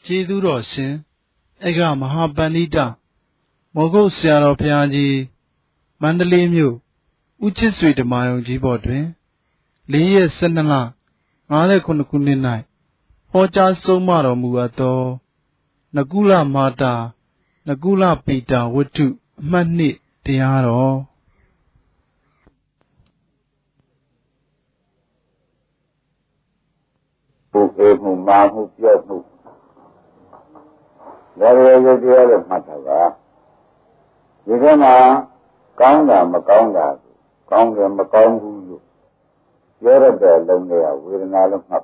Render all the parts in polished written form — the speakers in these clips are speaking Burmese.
ကျေးဇူးတော်ရှင်ဧကမဟာပန္နိတမောဂုတ်ဆရာတော်ဘုရားကြီးမန္တလေးမြို့ဦးချစ်ဆွေဓမ္မယုံကြီးဘော်တွင်4 ရက် 12 လ 59 ခုနှစ်၌ဟောကြားဆုံးမတော်မူအပ်သောနကုလမာတာနကုလပိတာဝတ္ထုအမှတ် 2တရားတော်ပုဂ္ဂိုလ်မှုမာမှုပြောက်မှုဒါတွေရုပ်တရားလို့မှတ်တာပါဒီကမှာကောင်းတာမကောင်းတာကောင်းတယ်မကောင်းဘူးလို့ပြောရတဲ့လုံးတွေကဝေဒနာလို့မှတ်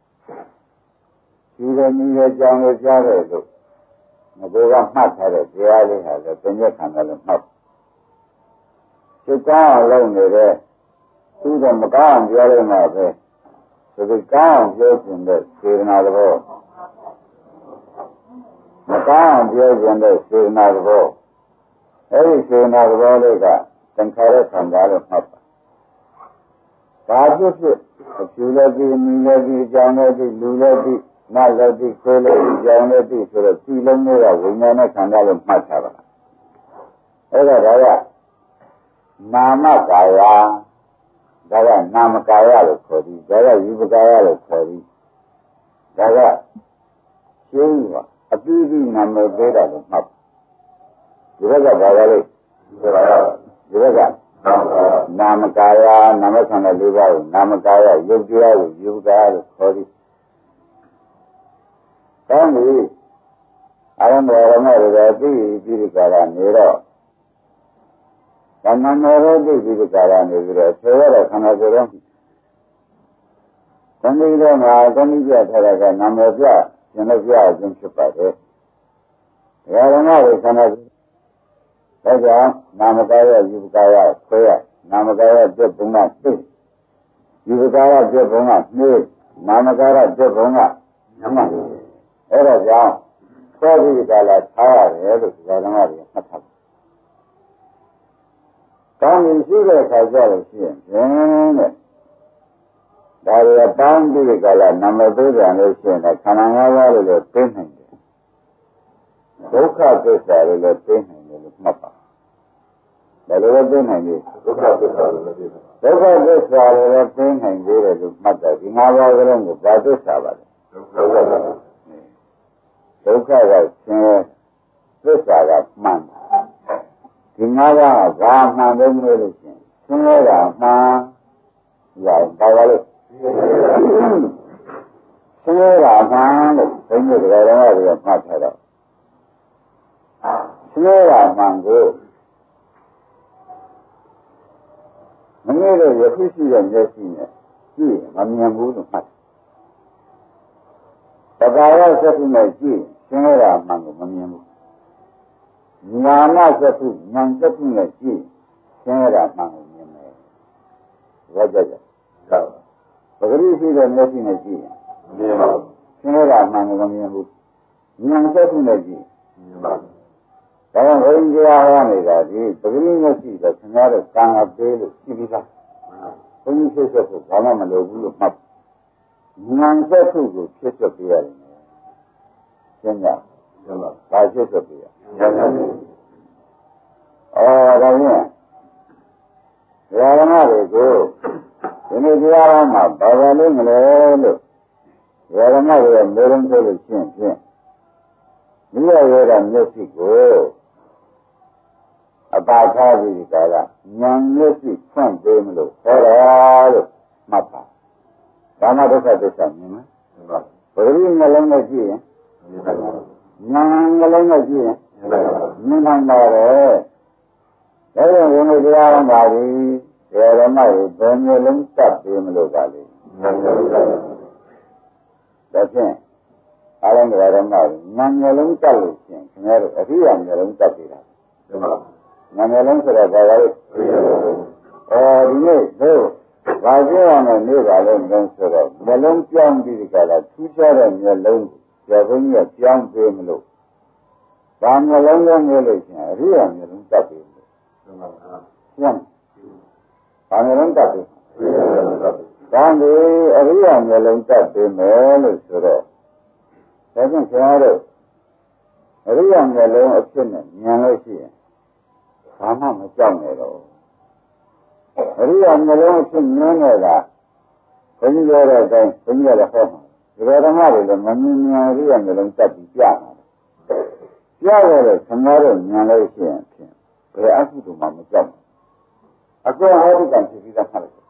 ဒီလိုမျိုးရဲ့ကြောင်းကိုကြားတယ်လို့ငါကမှတ်ထားတဲ့တရားလေးဟာလည်းပညာခန္ဓာလို့မှတ်စိတ်ကောင်းအောင်လုပ်နေတဲ့သူ့တော့မကောင်းအောင်ပြောရမှာပဲဒီကောင်းအောင်ပြောခြင်းတဲ့စေတနာတော်မကောင်းအောင်ပြောခြင်းတဲ့စေတနာတော်အဲဒီစေတနာတော်လေးကသင်္ခါရခန္ဓာလို့မှတ်ပါဘာဖြစ်ဖြစ်အကျိုးလည်းပြီးမြင်လည်းပြီးကြောင်းလည်းပြီးလူလည်းပြီးနတ်လည်းပြီးခွေးလည်းပြီးကြောင်းလည်းပြီးဆိုတော့ဒီလုံးလေးကဝိညာဉ်နဲ့ခန္ဓာလို့မှတ်ထားပါအဲ့ဒါကနာမကာယဒါကနာမကာယလို့ခေါ်ပြီးဒါကယူပကာယလို့ခေါ်ပြီးဒါကရှင်းပါအတူတူနာမည်ပေးတာလို့မှတ်ဒီဘက်ကဘာလဲဒီဘက်ကနာမကာယနာမခန္ဓာ၄ပါးကိုနာမကာယယုတ်တရားကိုယူပကာယလို့ခေါ်ပြီးကောင်းပြီအရမရမတွေသိပြီးကာလနေတော့ဓမ္မမေရောသိပြီးကာလနေပြီးတော့ဆေရတဲ့ခန္ဓာကိုယ်တော့သံဃာတော်မှာသံဃာပြထားတဲ့နာမည်ပြကျွန်တော်ပြခြင်းဖြစ်ပါတယ်။ဓမ္မတွေခန္ဓာဒါကြောင့်နာမကာယယူပကာယခွဲရနာမကာယပြည့်ဘုံကသိယူပကာယပြည့်ဘုံကနှေးနာမကာယပြည့်ဘုံကညမအဲ့ဒါကြောင့်ခွဲပြီးကာလထားရတယ်လို့ဓမ္မတွေမှတ်ထားတယ်။ကောင်းရင်ရှိတဲ့အခါကျလို့ရှိရင်တဲ့ဒါတွေပေါင်းပြီးကာလနာမသိကြလို့ရှိရင်ခန္ဓာ၅ပါးလို့လည်းသိနိုင်တယ်ဒုက္ခသစ္စာလို့လည်းသိနိုင်တယ်လို့မှတ်ပါဒါလိုလည်းသိနိုင်တယ်ဒုက္ခသစ္စာလို့လည်းသိနိုင်ဒုက္ခသစ္စာလို့လည်းသိနိုင်သေးတယ်လို့မှတ်တယ်ဒီ၅ပါးကလုံးကိုဘာသစ္စာပါလဲဒုက္ခကရှင်သစ္စာကမှန်ဒီ၅ပါးကဘာမှန်တယ်လို့ရှိရင်ရှင်ရတာမှန်ရပါပါလို့ရှင်ရတာမှန်လို့ဘုန်းကြီးတွေကမှတ်ထားတော့ရှင်ရတာမှန်ကိုမင်းတို့ရခုရှိတဲ့မျက်စိနဲ့ကြည့်မမြင်ဘူးလို့မှတ်တက္ကရာစက္ခုနဲ့ကြည့်ရှင်ရတာမှန်ကိုမမြင်ဘူးညာနာစက္ခုဉာဏ်စက္ခုနဲ့ကြည့်ရှင်ရတာမှန်ကိုမြင်တယ်ဘာကြကြပဂရိရှိတဲ့မျက်စိနဲ့ကြည့်ရင်မြင်ပါဘူးရှင်ရတာမှန်ကိုမမြင်ဘူးဉာဏ်စက္ခုနဲ့ကြည့်မြင်ပါဘူးဒါကြောင့်ဘုန်းကြီးအားဟောနေတာဒီပဂရိမျက်စိကခင်ဗျားတို့ကံအပေးလို့ရှိပြီးသားဘုန်းကြီးဖြစ်ဆက်ဖို့ဘာမှမလိုဘူးလို့မှတ်ဉာဏ်စက္ခုကိုဖြစ်ဆက်ပေးရတယ်ရှင်းကြဘာဖြစ်ဆက်ပေးရဒါဖြင့်ဓမ္မတွေကိုဒီနေ့တရားတော်မှာဘာသာလို့မလဲလို့ဓမ္မတွေမေးလုံးဆိုလို့ရှင်းဖြင့်မိရရတဲ့မျက်စိကိုအပါထားပြီးကြတာဉာဏ်မျက်စိဖွင့်ပေးမလို့ဟောတာလို့မှတ်ပါဒါမှဒုက္ခသစ္စာမြင်မယ်ပဂရိနှလုံးနဲ့ကြည့်ရင်ဉာဏ်နှလုံးနဲ့ကြည့်ရင်မြင်နိုင်ပါတယ်ဒါကြောင့်ဘုန်းကြီးတရားတော်မှာဒီဓမ္မကိုဘယ်မျိုးလုံးတတ်ပေးမလို့ပါလေဒါဖြင့်အားလုံးဓမ္မကိုဉာဏ်မျိုးလုံးတတ်လို့ရှိရင်ခင်ဗျားတို့အရိယာမျိုးလုံးတတ်ပြီလားမှန်ပါဉာဏ်မျိုးလုံးဆိုတော့ဘာလဲဒီနေ့တို့ဘာပြောရမလဲနေပါလို့လုံးဆိုတော့မျိုးလုံးပြောင်းပြီးကြတာထူးခြားတဲ့မျိုးလုံးကျော်ဘုန်းကြီးကပြောင်းပေးမလို့ဘာမျိုးလုံးလဲမျိုးလို့ရှိရင်အရိယာမျိုးလုံးတတ်ပြီလို့မှန်ပါရှင်းဘာမျိုးလုံးတတ်ပြီဒါနဲ့အရိယာမျိုးလုံးတတ်ပြီမယ်လို့ဆိုတော့ဒါကြောင့်ခင်ဗျားတို့အရိယာမျက်လုံးအဖြစ်နဲ့ဉာဏ်လို့ရှိရင်ဘာမှမကြောက်နဲ့တော့အရိယာမျက်လုံးအဖြစ်မြင်နေတာဘုန်းကြီးပြောတဲ့အတိုင်းဘုန်းကြီးကလည်းဟောမှာဒီလိုဓမ္မတွေလည်းမမြင်ဉာဏ်အရိယာမျက်လုံးတက်ပြီးပြမှာပြရတယ်ခင်ဗျားတို့ဉာဏ်လို့ရှိရင်ဖြင့်ဘယ်အကုသိုလ်မှမကြောက်ဘူးအကောဟောဒီကံဖြစ်ပြီးသားမှလည်း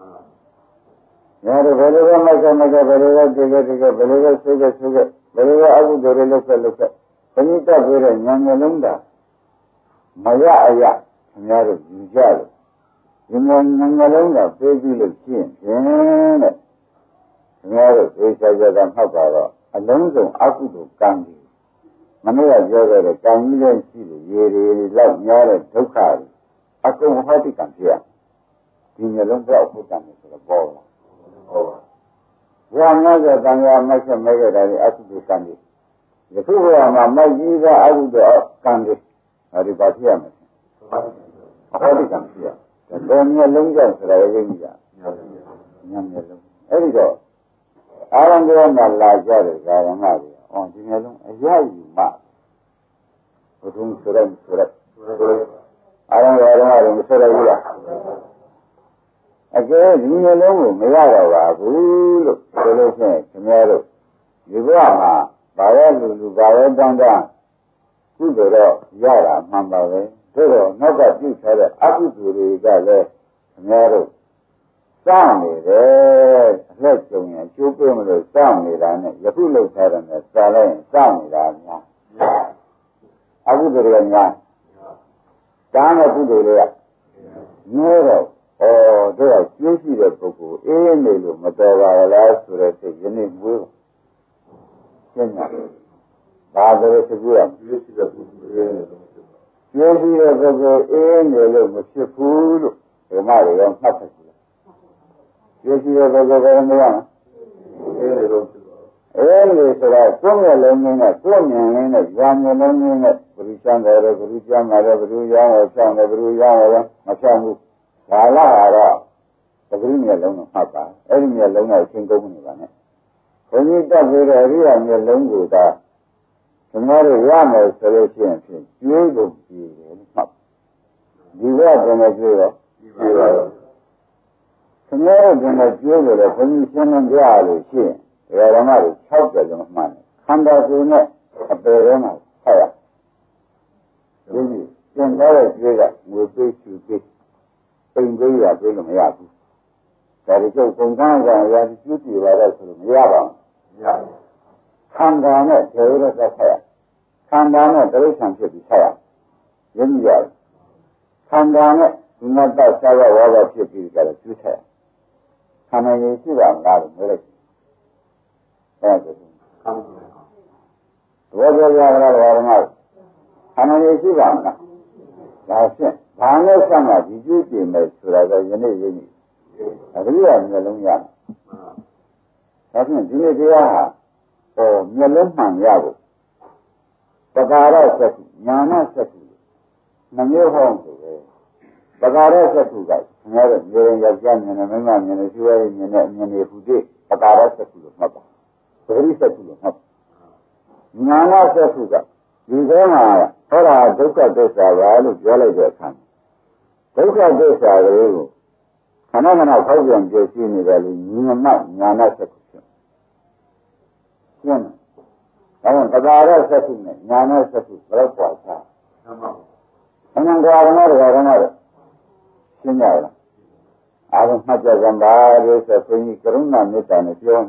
ညာတော့ဘယ်လိုလဲမိုက်ကဘယ်လိုလဲတကယ်ဘယ်လိုလဲဆုကဘယ်လိုလဲအကုသိုလ်တွေလုပ်ဆက်ဘုန်းကြီးတက်ပြီးတဲ့ဉာဏ်မျက်လုံးတာမရအရခင်ဗျားတို့ယူကြလို့ဒီဉာဏ်မျက်လုံးတာပြေးပြီးလို့ရှင်းဖြင့်တဲ့ခင်ဗျားတို့သိချာကြတာမှတ်ပါတော့အလုံးစုံအကုသိုလ်ကံကြီးမနေ့ကပြောခဲ့တဲ့ကံကြီးလည်းရှိတယ်ရေတွေလောက်များတဲ့ဒုက္ခတွေအကုန်ဟောတိကံဖြစ်ရဒီမျိုးလုံးပြောက်ဖို့တမ်းတယ်ဆိုတော့ပေါ်လာဟုတ်ပါဘုရားများတဲ့တန်ခါမိုက်ဆက်မဲခဲ့တာဒီအကုသိုလ်ကံတွေယခုဘုရားမှာမိုက်ကြီးသောအကုသိုလ်ကံတွေအဲဒီပါဖြစ်ရမယ်ဟောတိကံဖြစ်ရဒါမျိုးလုံးကြောင့်ဆိုတာရင်းကြီးတာညံမျိုးလုံးအဲဒီတော့အာရံကောမှာလာကြတယ်ဇာယမတွေဒီမျိုးလုံးအရယူမှဘုထုံးဆိုရက်အာရံကောတွေမဆိုရဘူးလားအကယ်ဒီမျိုးလုံးကိုမရတော့ပါဘူးလို့ဆိုလို့ရှိရင်ခင်ဗျားတို့ဒီဘဝမှာဘာဝလူဘာဝတန်တန်ကုသိုလ်တော့ရတာမှန်ပါပဲဒါတော့နောက်ကပြုထားတဲ့အကုသိုလ်တွေကလည်းခင်ဗျားတို့စောင့်နေတယ်အလက်ကျုံရင်အကျိုးပေးမလို့စောင့်နေတာနဲ့ယခုလောက်ထားတယ်နဲ့စာလိုက်ရင်စောင့်နေတာများအကုသိုလ်တွေကများတားတဲ့ကုသိုလ်တွေကနည်းတော့တို့ကကျိုးရှိတဲ့ပုဂ္ဂိုလ်အေးနေလို့မတော်ပါလားဆိုတဲ့စိတ်ယနေ့မွေးရှင်းရတယ်ဘာလို့သကူရကျိုးရှိတဲ့ပုဂ္ဂိုလ်အေးနေလို့ကျိုးရှိတဲ့ပုဂ္ဂိုလ်အေးနေလို့မဖြစ်ဘူးလို့ဓမ္မတွေရောမှတ်ထားကြည့်ကျိုးရှိတဲ့ပုဂ္ဂိုလ်ကမရဘူးအေးနေလို့ဖြစ်ပါအေးနေဆိုတာကိုယ်ရဲ့လုံးင်းနဲ့ကိုယ်မြင်ရင်းနဲ့ဉာဏ်မျက်လုံးနဲ့ဘုရားကျမ်းတယ်ဘုရားကျမ်းတယ်ဘုရားရောင်းတယ်ဖြောင်းတယ်ဘုရားရောင်းတယ်မဖြောင်းဘူးဒါလာတော့သတိမျက်လုံးကိုမှတ်ပါအဲ့ဒီမျက်လုံးနဲ့ရှင်းကုန်နေပါနဲ့ဘုန်းကြီးတက်ပြီးတော့အရိယာမျက်လုံးကိုသာကျွန်တော်တို့ရမယ်ဆိုလို့ရှိရင်ဖြင့်ကျွေးကုန်ကြည့်တယ်မှတ်ဒီဘက်ကလည်းကျွေးတော့ကျွေးပါတော့ကျွန်တော်တို့ကကျွေးလို့လည်းဘုန်းကြီးရှင်းလင်းပြရလို့ရှိရင်ဓမ္မတွေ60လုံးမှန်တယ်ခန္ဓာကိုယ်နဲ့အပေထဲမှာဆက်ရဒီကျန်တဲ့ကျွေးကငွေပေးချူပေးပိန်ပေးရပေးလို့မရဘူးဒါတွေကျုပ်ပုံစံကရာကျူးကြည့်ပါတော့ဆိုလို့မရပါဘူးမရဘူးခန္ဓာနဲ့ဒေဝရသဆက်ရခန္ဓာနဲ့တိရစ္ဆာန်ဖြစ်ပြီးဆက်ရရင်းကြတယ်ခန္ဓာနဲ့ဒီမတ်တဆရာဝါဒဖြစ်ပြီးကြတယ်ကျူးဆက်ရခန္ဓာရည်ရှိတာမလားလို့ပြောလိုက်အဲ့ဒါကိုခန္ဓာဘောပြောကြတာလည်းဘာမှခန္ဓာရည်ရှိတာမလားဒါဖြင့်ဘာနဲ့ဆက်မှဒီကျူးကြည့်မယ်ဆိုတာကယနေ့ရင်းကြီးအရိယာမျက်လုံးရဒါဖြင့်ဒီနေ့တရားဟာမျက်လုံးမှန်ရဖို့ပကာရသက္ကုညာနာသက္ကုနှမျိုးဟောဆိုပဲပကာရသက္ကုကခင်ဗျားတို့မြေရင်ယောက်ျားမြင်တယ်မိန်းမမြင်တယ်ရှိရဲမြင်တယ်အမြင်တွေဟူတဲ့ပကာရသက္ကုလို့မှတ်ပါပဂရိသက္ကုလို့မှတ်ပါညာနာသက္ကုကဒီထဲမှာဟောတာဒုက္ခသစ္စာပါလို့ပြောလိုက်တဲ့အခါဒုက္ခသစ္စာကိုခဏခဏဖောက်ပြန်ပြည့်စုံနေတယ်လို့ဉာဏ်နဲ့ညာနာသက္ကုဖြစ်ရှင်းတယ်ဒါကြောင့်တရားရသက္ကုနဲ့ညာနာသက္ကုဘယ်တော့ပွားချာမှန်ပါဘူးအမှန်တရားဓမ္မတွေရှင်းကြလားအားလုံးမှတ်ကြကြပါလို့ဆိုဘုန်းကြီးကရုဏာမေတ္တာနဲ့ပြော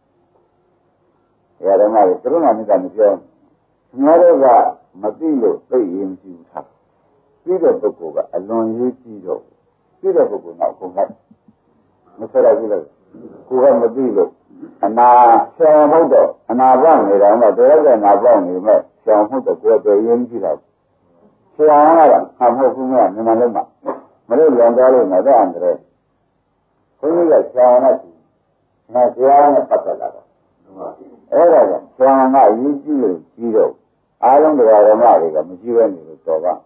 နေတယ်ဓမ္မတွေကရုဏာမေတ္တာနဲ့ပြောနေငါတို့ကမသိလို့သိရင်မရှိဘူးထားပြီးတဲ့ပုဂ္ဂိုလ်ကအလွန်ရေးကြည့်တော့ပြီးတဲ့ပုဂ္ဂိုလ်နောက်ကုန်လိုက်မဆက်ရဘူးလေကိုယ်ကမသိလို့အနာဆံဟုတ်တော့အနာပေါက်နေတာမှတော်ရတဲ့နာပေါက်နေမဲ့ဆံဟုတ်တော့ကိုယ်တည်းရင်းကြည့်တော့ဆံကတော့ဟာမဟုတ်ဘူးမြတ်မြန်မာလုံးမှာမလို့လွန်သွားလို့မတဲ့အန္တရာယ်ဘုန်းကြီးကဆံနဲ့ငါဆရာနဲ့ပတ်သက်လာတော့အဲ့ဒါကဆံကရေးကြည့်လို့ကြည့်တော့အားလုံးတရားဓမ္မတွေကမကြည့်ဘဲနေလို့တော်ပါ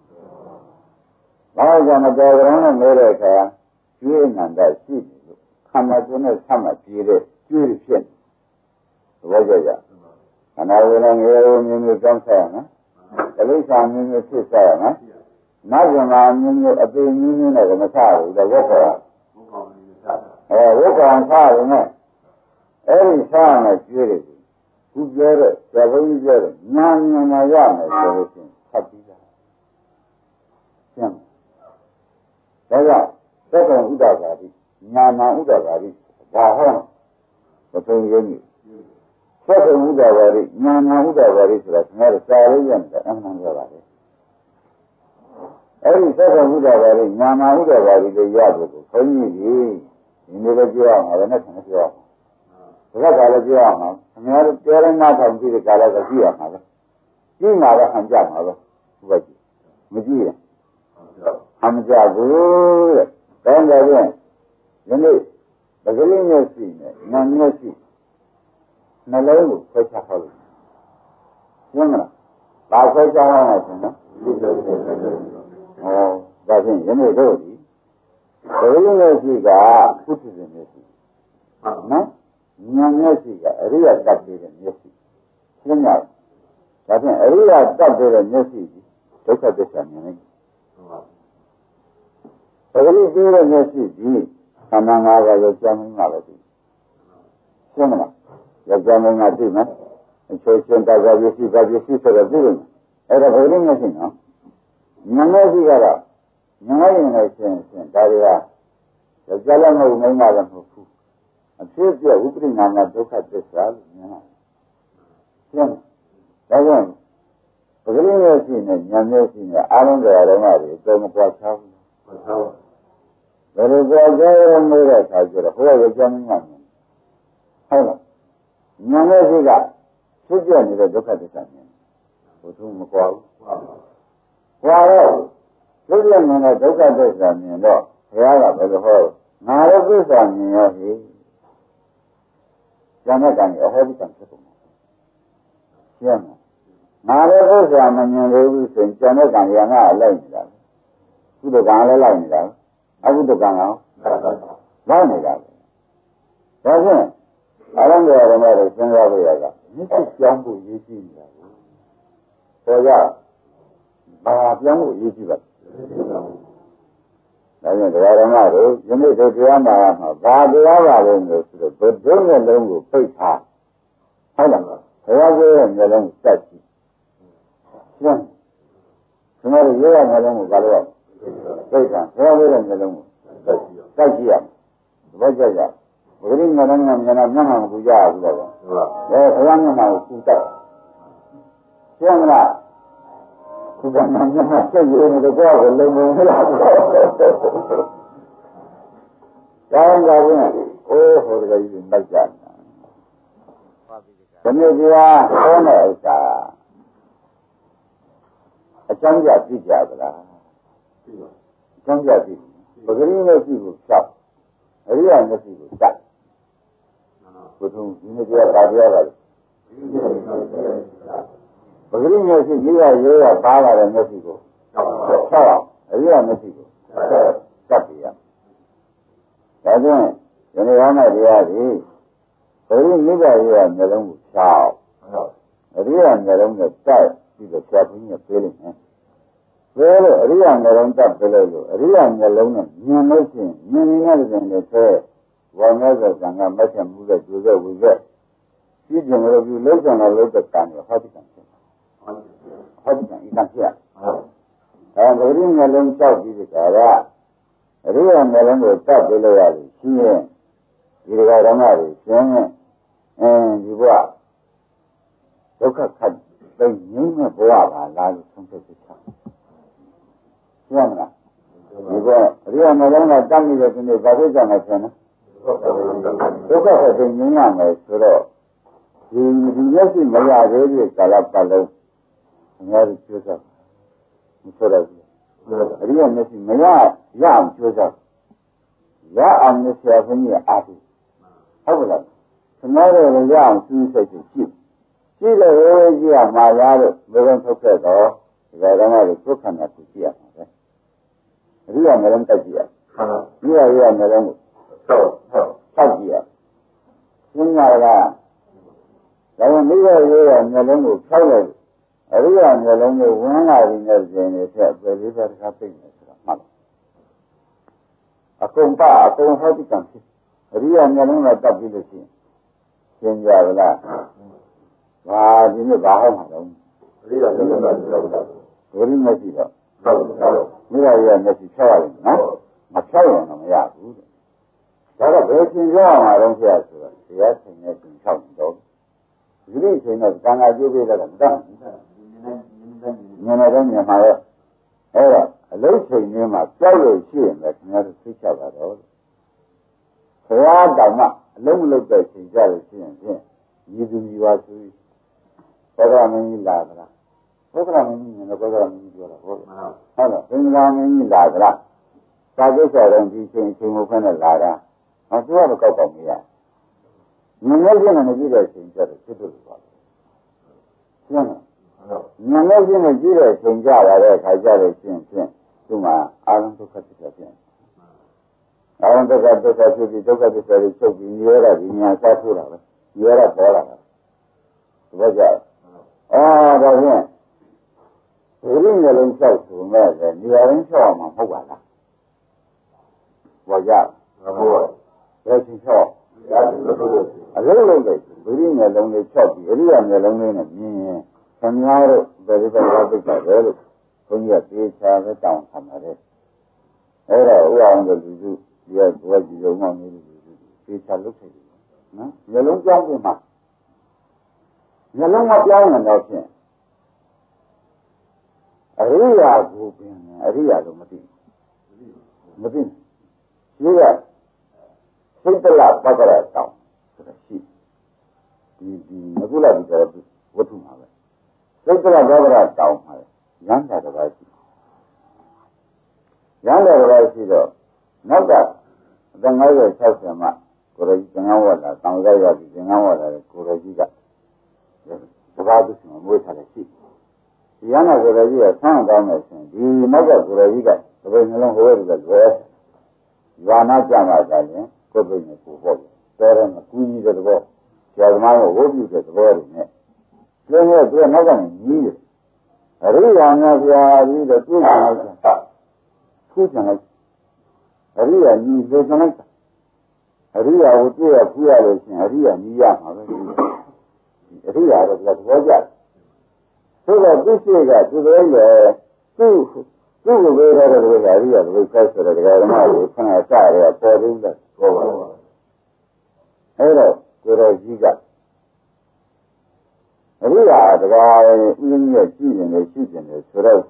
ဘာကြောင့်မတော်ကြမ်းနဲ့မဲတဲ့အခါကျွေးနန္ဒရှိတယ်လို့ခန္ဓာကိုယ်နဲ့ဆက်မှပြေးတဲ့ကျွေးဖြစ်သဘောကျကြနာဝေဒနာငယ်မျိုးမျိုးကြောင်းဆက်ရမယ်တိရစ္ဆာန်မျိုးမျိုးဖြစ်ဆက်ရမယ်နတ်ဇမာမျိုးမျိုးအပေမျိုးမျိုးနဲ့မချဘူးတော့ဝတ်ခေါ်ဝတ်ခေါ်ထားတယ်နဲ့အဲ့ဒီစားမယ်ကျွေးတယ်ခုပြောတဲ့ဇာဘုန်းကြီးပြောတဲ့ညာညာနာရမယ်ဆိုလို့ရှိရင်ဖတ်ပြီးသားရှင်းဒါကြောင့်သက္ကံဥဒ္ဒဂါတိညာနာဥဒ္ဒဂါတိဘာဟောမသုံးရင်းသက္ကံဥဒ္ဒဂါတိညာနာဥဒ္ဒဂါတိဆိုတာခင်ဗျားတို့စာရေးရတယ်အမှန်ပြောပါလေအဲ့ဒီသက္ကံဥဒ္ဒဂါတိညာနာဥဒ္ဒဂါတိကိုရဖို့ကိုခွန်ကြီးကြီးဒီလိုပဲပြောအောင်လည်းနဲ့ဆံပြောအောင်ဒါကလည်းပြောအောင်ခင်ဗျားတို့ပြောရမှထောင်ကြည့်တဲ့ကာလကကြည့်ရမှာပဲကြည့်မှာလည်းဟန်ကြမှာပဲဘုရားကြီးမကြည့်ရင်ဟန်ကြဘူးတဲ့ဒါကြောင့်ယနေ့ပဂလိမျက်စိနဲ့နာမျက်စိနှလုံးကိုခွဲခြားဟောလို့ရှင်းမလားဘာခွဲခြားဟောမှာရှင်နော်ဒါဖြင့်ယနေ့တို့ဒီပဂလိမျက်စိကပုထုဇဉ်မျက်စိနော်ဉာဏ်မျက်စိကအရိယတတ်တဲ့မျက်စိရှင်းမလားဒါဖြင့်အရိယတတ်တဲ့မျက်စိဒုက္ခသစ္စာမြင်နေပဂလိပြီးတဲ့မျက်စိကြီးခန္ဓာ၅ပါးကိုကြောင်းနေတာပဲဒီရှင်းမလားယောက်ျားမင်းကသိမယ်အချိုးချင်းတာကပစ္စည်းဆိုတော့သိတယ်အဲ့ဒါဘယ်လိုမျက်စိနော်ဉာဏ်မျက်စိကတော့ဉာဏ်ရည်နဲ့ရှင်းဒါတွေကယောက်ျားလည်းမဟုတ်မိန်းမလည်းမဟုတ်ဘူးအဖြစ်ပြဥပရိနာမဒုက္ခသစ္စာလို့မြင်တာရှင်းဒါကြောင့်ပဂလိမျက်စိနဲ့ဉာဏ်မျက်စိနဲ့အာရုံတရားဓမ္မတွေတော့မကွာခြားဘူးမကွာဘူးဘယ်လိုကွာခြားရမလို့တဲ့အခါကျတော့ဟိုကကြောင်းမှန်းဟုတ်လားဉာဏ်နဲ့ရှိကဖြစ်ပြနေတဲ့ဒုက္ခသစ္စာမြင်ဘုသူမကွာဘူးကွာတော့ဖြစ်ပြနေတဲ့ဒုက္ခသစ္စာမြင်တော့ဘုရားကဘယ်လိုဟောငါရဲ့သစ္စာမြင်ရပြီဉာဏ်နဲ့ကံအဟောဒီကံဖြစ်ပုံရှင်းမလားငါရဲ့သစ္စာမမြင်လို့ဆိုရင်ဉာဏ်နဲ့ကံရငါအလိုက်နေတာကုသကံလည်းလိုက်နေတာအကုသကံကလိုက်နေတာဒါဖြင့်အရံရဓမ္မတွေစဉ်းစားလို့ရတာမြစ်ပြောင်းဖို့ရည်ရှိနေတာကိုဆိုကြဘာပြောင်းဖို့ရည်ရှိပါဒါကြောင့်တရားဓမ္မတွေယနေ့တို့တရားမှာဘာတရားပါလဲလို့ဆိုတော့ဘုဒ္ဓရဲ့လုံးကိုပိတ်ထားဟုတ်လားဘုရားရဲ့မျက်လုံးကိုတက်ကြည့်ရှင်းကျွန်တော်တို့ရဲ့မျက်လုံးကိုဘာလို့ပိတ်ထားဘုရားရဲ့မျက်လုံးကိုတက်ကြည့်ရမယ်သဘောကျကြဘုရားမျက်လုံးကမျက်နှာကိုကြရဘူးတော့ဘုရားမျက်နှာကိုကူတက်ရှင်းမလားဒီကနေ့မျက်နှာစိတ်ရင်းနဲ့တော့ကိုလုံလုံမလားတောင်းကြရင်အိုးဟိုတကကြီးလိုက်ကြတယ်ဒီနေ့ကဟောတဲ့ဥစ္စာအကြောင်းကြသိကြပါလားအကြောင်းကြသိပဂရိနဲ့ရှိကိုဖြောက်အရိယာနဲ့ရှိကိုတတ်ဘုထုံဒီနေ့ကဘာပြောတာလဲပဂရိနဲ့ရှိကြီးရရိုးရပါလာတဲ့မျက်စိကိုဖြောက်အောင်အရိယာမျက်စိကိုတတ်ပြရဒါကြောင့်ဒီနေ့ဟောတဲ့တရားကြီးပဂရိမိဘရိုးရမျက်လုံးကိုဖြောက်အရိယာမျက်လုံးနဲ့တိုက်ပြီးတော့ဖြတ်ပြီးနဲ့ပြေးလိုက်မယ်ဘယ်လိုအရိယာမျက်လုံးတက်ပြလိုက်လို့အရိယာမျက်လုံးနဲ့မြင်လို့ရှိရင်မြင်နေတဲ့စဉ်နဲ့ဆဲဝါမဲဆိုကံကမက်ချက်မှုတဲ့ကျိုးတဲ့ဝိဇ္ဇာရှိကြလို့ပြုလုံးဆောင်တော့လုံးတဲ့ကံကိုဟောတိကံဖြစ်ဟောတိကံဤကံဖြစ်အဲဗုဒ္ဓမျက်လုံးကြောက်ပြီးကြတာအရိယာမျက်လုံးကိုတက်ပြလိုက်ရလို့ရှိရင်ဒီကဓမ္မတွေရှင်းရင်ဒီဘဝဒုက္ခခတ်သိငြိမ်းမဲ့ဘဝပါလားလို့ဆုံးဖြတ်ချက်ချရှင်းမလားဒီကအရိယာမျက်လုံးကတတ်နေတဲ့ဒီနေ့ဘာဖြစ်ကြမှာလဲဒုက္ခခတ်သိငြိမ်းရမယ်ဆိုတော့ဒီမျက်စိမရသေးတဲ့ကာလပတ်လုံးအများကြီးကျိုးစားမဆိုတော့ဘူးအရိယာမျက်စိမရအောင်ကျိုးစားရအောင်မျက်စိအဖင်းကြီးအားထုတ်ဟုတ်ကလားခဏတော့ရအောင်စူးစိတ်ကြည့်ကြည့်လို့ဝေးကြည့်ရမှာလားလို့ဘယ်လိုထုတ်ခဲ့တော့ဒီကဓမ္မကိုသုခန္ဓာကိုကြည့်ရမှာပဲအရိယာမျက်လုံးတက်ကြည့်ရအရိယာမျက်လုံးကိုဆောက်ကြည့်ရရှင်းရတာဒါကြောင့်မိဘရိုးရမျက်လုံးကိုဖြောက်လိုက်အရိယာမျက်လုံးကိုဝင်လာပြီးတဲ့ပြင်နဲ့ဆက်ပယ်လေးပါးတစ်ခါပြိနေဆိုတာမှတ်တယ်အကုန်ပါအကုန်ဟောတိကံဖြစ်အရိယာမျက်လုံးကတတ်ပြီးလို့ရှိရင်ရှင်းကြပါလားဘာဒီနေ့ဘာဟောမှာတော့အရိယာမျက်လုံးကတော့ဒုရိမရှိတော့မိဘရိုးရမျက်စိဖြောက်ရတယ်နော်မဖြောက်ရင်တော့မရဘူးတဲ့ဒါတော့ဘယ်ရှင်းကြအောင်အားလုံးဆရာဆိုတော့တရားဆင်ရဲ့ရှင်းဖြောက်နေတော့ဒီလိုရှင်းတော့ကံကကျိုးပေးတော့မတတ်ဘူးညနေတော့ညမှာရောအဲ့တော့အလုံးချိန်လေးမှာကြောက်လို့ရှိရင်လည်းခင်ဗျားတို့သိချပါတော့ဘုရားတောင်မှအလုံးမလုံးတဲ့ချိန်ကြလို့ရှိရင်ဖြင့်ရည်သူရည်ပါဆိုပြီးဘောဂမင်းကြီးလာသလားဘောဂမင်းကြီးနဲ့ဘောဂမင်းကြီးပြောတာဟုတ်လားဟုတ်လားဘင်္ဂလာမင်းကြီးလာသလားသာကိစ္စတော်ဒီချိန်ကိုဖက်နဲ့လာတာဟောသူကတော့ကောက်ပေါက်မရညနေကျရင်လည်းကြည့်တဲ့ချိန်ကြတော့ဖြစ်လို့ပါရှင်းလားညနေကျရင်ကြည့်တဲ့ချိန်ကြလာတဲ့ခါကြလို့ရှင်းဖြင့်သူ့မှာအာရုံဒုက္ခသစ္စာဖြစ်အာရုံဒုက္ခသစ္စာဖြစ်ပြီးဒုက္ခသစ္စာကိုချုပ်ပြီးနေရတာဒီညာစားထိုးတာပဲနေရတာပေါ်လာတာဒီဘက်ကျဒါဖြင့်ဒီရင်းလည်းလျှောက်ဆိုမဲ့လည်းနေရာရင်းလျှောက်အောင်မဟုတ်ပါလားဘောကြဟုတ်ပါဘယ်ချင်းလျှောက်အလုံးလုံးပဲဒီရင်းလည်းလုံးလေးလျှောက်ပြီးအရိယာလည်းလုံးလေးနဲ့မြင်ရင်ခင်ဗျားတို့ဘယ်လိုပဲသိပါတယ်လို့ဘုန်းကြီးကသေချာပဲတောင်းခံပါတယ်အဲ့တော့ဥအောင်တဲ့လူစုဒီကဘဝကြီးလုံးမှမျိုးလူစုသေချာလုပ်ခဲ့တယ်နော်မျိုးလုံးကြောင်းပြင်မှာမျိုးလုံးမပြောင်းရင်တော့ဖြင့်အရိယာကိုပင်အရိယာလို့မသိရှိရစိတ်တလပက္ခရတောင်းဆိုတာရှိဒီအခုလာပြီးတော့ဝတ္ထုမှာပဲစိတ်တလပက္ခရတောင်းမှာရမ်းတာတစ်ပါးရှိရမ်းတဲ့တစ်ပါးရှိတော့နောက်ကအသက်50 60မှကိုရကြီးသင်္ကန်းဝတ်လာတောင်းလိုက်ရပြီးသင်္ကန်းဝတ်လာတဲ့ကိုရကြီးကတပါးသူ့မှာမွေးထားတယ်ရှိဒီရမ်းတဲ့ကိုရကြီးကဆန်းတောင်းနေရှင်ဒီနောက်ကကိုရကြီးကတပည့်နှလုံးဟိုးရလွယ်ရွာနာကြမှာကြရင်ကိုယ်ပြင်းကိုပေါ့တယ်တယ်မကူကြီးတဲ့တော့ဆရာသမားကဝိုးပြတဲ့သဘောတွေနဲ့ကျင်းရဲ့သူကနောက်ကနေကြီးတယ်အရိယာများပြာပြီးတော့သူ့ကိုဖူးချင်လိုက်အရိယာညီလိုချင်လိုက်အရိယာကိုတွေ့ရဖူးရလို့ရှိရင်အရိယာညီရမှာပဲဒီအရိယာတော့သဘောကျဆိုတော့သူရှိကသူတို့ရဲ့သူ့ကိုပဲရတဲ့လူကအရိယာကိုဆက်ဆိုတဲ့ဓမ္မကိုဆန်းစားရပေါ်ပြီးတော့ပြောပါတော့အဲ့တော့ကိုယ်တော်ကြီးကအရိယာတရားဥင်းရဲ့ကြည့်ရင်လည်းရှိကျင်တယ်ဆိုတော့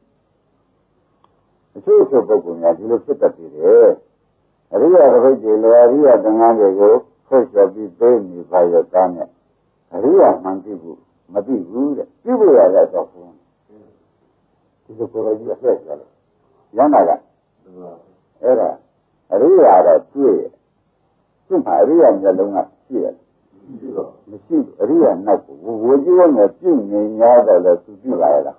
အချို့ပုဂ္ဂိုလ်များဒီလိုဖြစ်တတ်တယ်အရိယာတစ်ခုတည်းလေအရိယာသင်္ကန်းတွေကိုဖွင့်ချက်ပြီးသိနေပါရတဲ့နဲ့အရိယာမှန်ကြည့်ဖို့မသိဘူးတဲ့ပြုဖို့ရတဲ့တော့ဘုန်းဒီလိုကိုယ်တော်ကြီးအဆက်ရတယ်ရမ်းတာကအဲ့ဒါအရိယာတော့တွေ့ရသူ့မှာအရိယာမျက်လုံးကရှိရတယ်မရှိအရိယာနောက်ကိုဝေကျိုးနဲ့ပြုနေများတယ်လို့သူကြည့်လာရတာ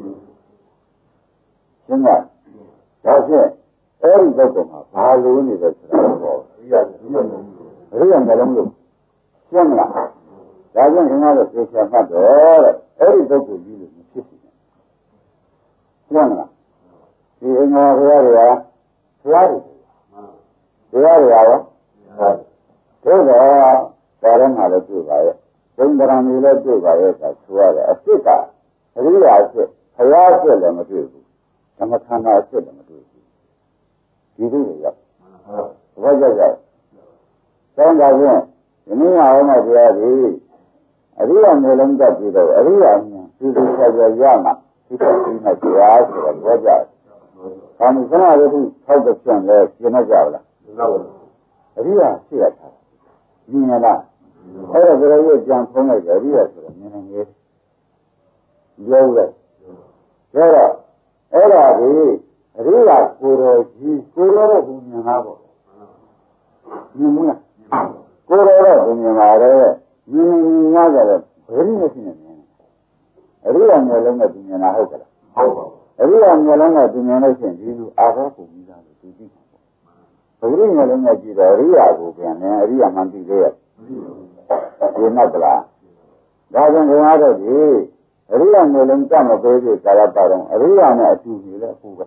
ရှင်းလားဒါဖြင့်အဲ့ဒီဘက်ကမှာဘာလို့နေလဲဆိုတာတော့အရိယာမျက်လုံးလို့ရှင်းလားဒါကြောင့်ခင်ဗျားတို့သိချင်မှတ်တော့တဲ့အဲ့ဒီဘက်ကိုကြီးလို့မဖြစ်ဘူးရှင်းလားဒီအင်္ဂါဘုရားတွေကဘုရားတွေရောတို့တော့ဒါရမှာလည်းတွေ့ပါရဲ့ဒုံဒရံတွေလည်းတွေ့ပါရဲ့ဆိုရတယ်အစ်စ်ကအရိယာအစ်စ်ဘုရားအစ်စ်လည်းမတွေ့ဘူးသမထနာအစ်စ်လည်းမတွေ့ဘူးဒီလိုတွေရောက်ဘာကြောင့်လဲတောင်းတာဖြင့်ဒီနေ့အောင်တဲ့တရားကြီးအရိယာမျိုးလုံးတက်ပြီးတော့အရိယာမျိုးဒီလိုဆက်ကြရမှာဒီကပြီးမှတရားဆိုတော့ဘောကြ။ဒါမှခဏလေးသူထောက်တဲ့ပြန်လဲကျင်တော့ကြပါလား။အရိယာရှိရတာ။မြင်လား။အဲ့ဒါကြရဲ့ကြံဖုံးလိုက်တယ်အရိယာဆိုတော့မြင်နေတယ်။ပြောလိုက်။ဒါတော့အဲ့ဒါဒီအရိယာကိုယ်တော်ကြီးကိုယ်တော်ကမြင်တာပေါ့။မြင်ဘူးလား။ကိုယ်တော်ကမြင်ပါတယ်။မြင်ရကြတယ်ဘယ်နည်းရှိနေမြင်။အရိယာမျိုးလုံးနဲ့မြင်တာဟုတ်ကလား။ဟုတ်ပါဘူး။အရိယာမျိုးလုံးနဲ့မြင်လို့ရှိရင်ဒီလိုအာဘောပုံပြီးသားလို့သူကြည့်မှာပေါ့။ပဂရိမျိုးလုံးနဲ့ကြည့်တော့အရိယာကိုပြန်တယ်အရိယာမှန်ပြီးသေးရဲ့။ဒီနောက်ကလားဒါကြောင့်ဘုရားတို့ဒီအရိယာမျိုးလုံးကြမပေးသေးကာလပါတော့အရိယာနဲ့အတူကြီးလဲအခုပဲ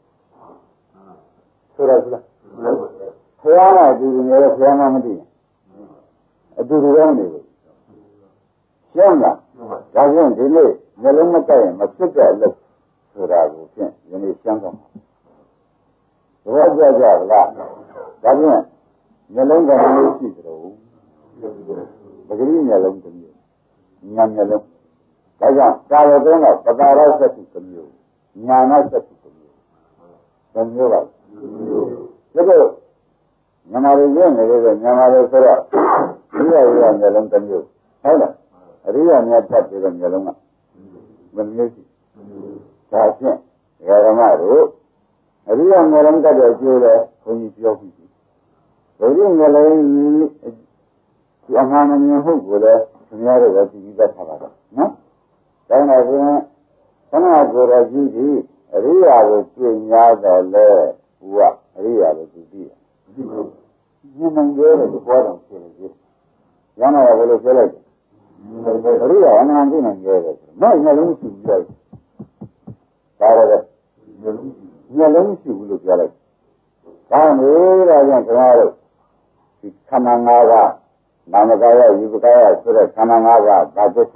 ဆိုတော့ဘုရားနဲ့အတူကြီးနေတော့ဘုရားမှမသိဘူးအတူတူပဲနေလို့ရှင်းလားဒါကြောင့်ဒီနေ့မျိုးလုံးမကြိုက်ရင်မဖြစ်တဲ့အလုပ်ဆိုတာကိုဖြင့်ယနေ့ရှင်းတော့ဘောကြကြလားဒါဖြင့်မျိုးလုံးကလည်းရှိကြတော့ပဂရိမျိုးလုံးတစ်မျိုးညာမျိုးလုံးဒါကြောင့်ကာရသုံးတော့ပတာရသတ္တုတစ်မျိုးညာနာသတ္တုတစ်မျိုးတစ်မျိုးပါဒါတော့မြန်မာပြည်ရဲ့နေတဲ့မြန်မာပြည်ဆိုတော့ဒီရရမျိုးလုံးတစ်မျိုးဟုတ်လားအရိယာများတတ်တဲ့မျိုးလုံးကဘယ်မျိုးရှိဒါဖြင့်ဓမ္မတို့အရိယာမျိုးလုံးတတ်တဲ့အကျိုးလဲဘုန်းကြီးပြောပြီးပြီဘုရားမျိုးလုံးဒီအမှန်မြင်ဟုတ်ကိုလည်းခင်ဗျားတို့လည်းသိပြီးသားထားပါတော့နော်ဒါနဲ့ဖြင့်ခဏကိုယ်တော်ကြီးဒီအရိယာကိုပြင်ညာတော့လဲဘုရားအရိယာကိုသူသိတယ်ဒီမှန်ကြတဲ့ဘောတော်ဖြစ်နေပြီရမ်းတော့ဘယ်လိုပြောလိုက်အရိယာအမှန်သိနေကြတယ်မဲ့မျက်လုံးရှိပြီးတော့ဒါလည်းမျက်လုံးရှိဘူးလို့ပြောလိုက်ဒါမျိုးဒါကြောင့်ခင်ဗျားတို့ဒီခန္ဓာ၅ပါးနာမကာယယူပကာယဆိုတဲ့ခန္ဓာ၅ပါးဘာဒုက္ခ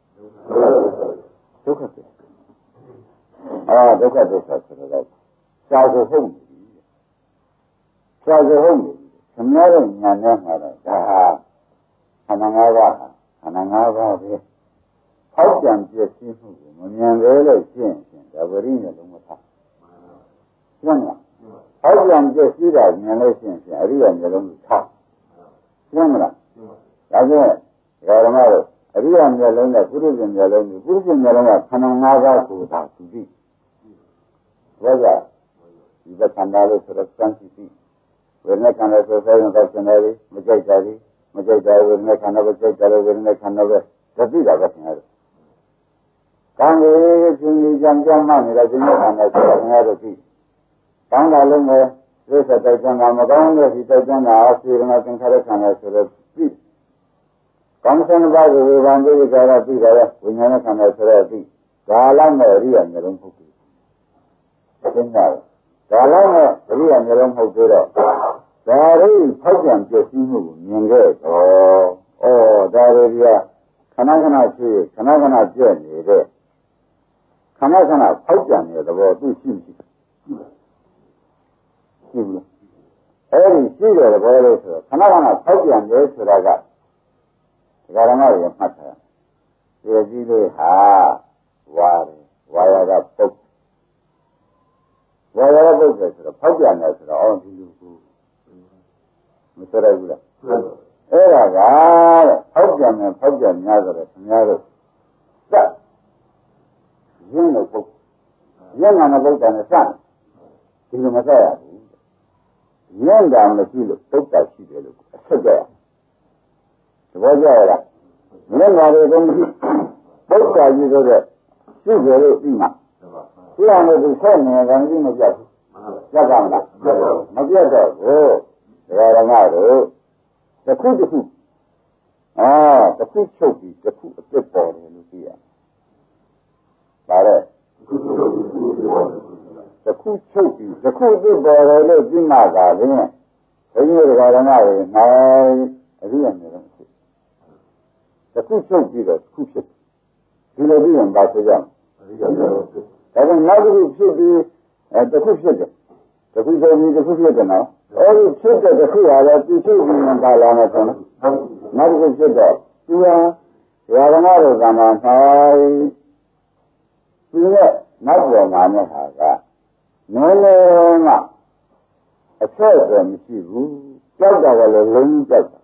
ဒုက္ခဆိုဒုက္ခဒုက္ခဆိုတော့ရှားဆိုဟုတ်နေပြီရှားဆိုဟုတ်နေပြီခင်ဗျားတို့ညာနဲ့မှာတော့ဒါဟာခန္ဓာ၅ပါးခန္ဓာ၅ပါးပဲဖောက်ပြန်ပြည့်စည်မှုကိုမမြင်သေးလို့ရှင်းရှင်းဒါဝရိနဲ့လုံးမထားရှင်းလားဖောက်ပြန်ပြည့်စည်တာမြင်လို့ရှင်းရှင်းအရိယာမျိုးလုံးကိုထားရှင်းမလားဒါကြောင့်ဓမ္မတို့အရိယာမျိုးလုံးနဲ့ပုရိသေမျိုးလုံးပုရိသေမျိုးလုံးကခန္ဓာ၅ပါးကိုသာသူသိဘာကြောင့်ဒီဘခန္ဓာလို့ဆိုတော့စံသိသိဝေဒနာခန္ဓာဆိုတဲ့ရင်တော့ရှင်တယ်မကြိုက်တာဒီမကြိုက်တာဝေဒနာခန္ဓာပဲကြိုက်တယ်ဝေဒနာခန္ဓာပဲသတိတာပဲရှင်ရတယ်ကောင်းလေရှင်ကြီးကြံကြမ်းမှနေတဲ့ရှင်ရဲ့ခန္ဓာဆိုတော့ရှင်ရတော့သိကောင်းတာလုံးပဲသိစတဲ့ကျမ်းမှာမကောင်းတဲ့ဒီတဲ့ကျမ်းမှာစေရနာသင်္ခါရခန္ဓာဆိုတော့သိကောင်းစံပါးကိုဝေဘာန်သိကြတာသိတယ်ဝိညာဉ်ခန္ဓာဆိုတော့သိဒါလောက်နဲ့အရိယာမျိုးလုံးဟုတ်ပြီသင်္ခါရဒါလောက်နဲ့အရိယာမျိုးလုံးဟုတ်သေးတော့ဒါရိဖောက်ပြန်ပြည့်စည်မှုကိုမြင်ခဲ့တော့ဒါရိကခဏခဏဖြစ်ခဏခဏပြည့်နေတဲ့ခဏခဏဖောက်ပြန်နေတဲ့သဘောသူရှိရှိရှိဘူးအဲဒီရှိတဲ့သဘောလို့ဆိုတော့ခဏခဏဖောက်ပြန်တယ်ဆိုတာကဓမ္မရဲ့မှတ်တာဒီကြီးလေးဟာဝါရကပုတ်ဝါရကပုတ်တယ်ဆိုတော့ဖောက်ပြန်တယ်ဆိုတော့ဒီလူကူမစရဘူးလားအဲ့ဒါကဖောက်ပြန်တယ်ဖောက်ပြန်များဆိုတော့ခင်ဗျားတို့စက်ရင်းလို့ပုတ်ရင်းနာပုတ်တယ်နဲ့စဒီလိုမစရဘူးရင်းတာမရှိလို့ပုတ်တာရှိတယ်လို့အဆက်ကြရသဘောကျရလားမျက်နာတွေကမရှိပုတ်တာကြီးဆိုတော့ရှိကြလို့ပြီးမှဒီအောင်လို့ဒီဆက်နေတယ်ကြီးမပြတ်ဘူးပြတ်ကြမလားမပြတ်တော့ဘူးဓမ္မတို့တစ်ခုတစ်ခုတစ်ခုချုပ်ပြီးတစ်ခုအစ်စ်ပေါ်တယ်လို့သိရပါလေတစ်ခုချုပ်ပြီးတစ်ခုအစ်စ်ပေါ်တယ်လို့သိမှသာလျှင်ဘုရားဓမ္မတွေနိုင်အရိယာမျိုးလုံးတစ်ခုချုပ်ပြီးတော့တစ်ခုဖြစ်ဒီလိုပြီးရင်ပါဆိုကြအရိယာမျိုးလုံးဒါကြောင့်နောက်တစ်ခုဖြစ်ပြီးတစ်ခုဖြစ်တယ်တစ်ခုချုပ်ပြီးတစ်ခုဖြစ်တယ်နော်အဲဒီဖြစ်တဲ့တစ်ခုဟာလည်းသူချုပ်ပြီးရင်ပါလာမယ်ဆိုတော့နောက်တစ်ခုဖြစ်တော့သူဟာဓမ္မတို့ကမှနိုင်သူရဲ့နောက်ပေါ်မှာနဲ့ဟာကနည်းနည်းမှအချက်အလက်မရှိဘူးကြောက်တာကလည်းလုံးကြောက်တာ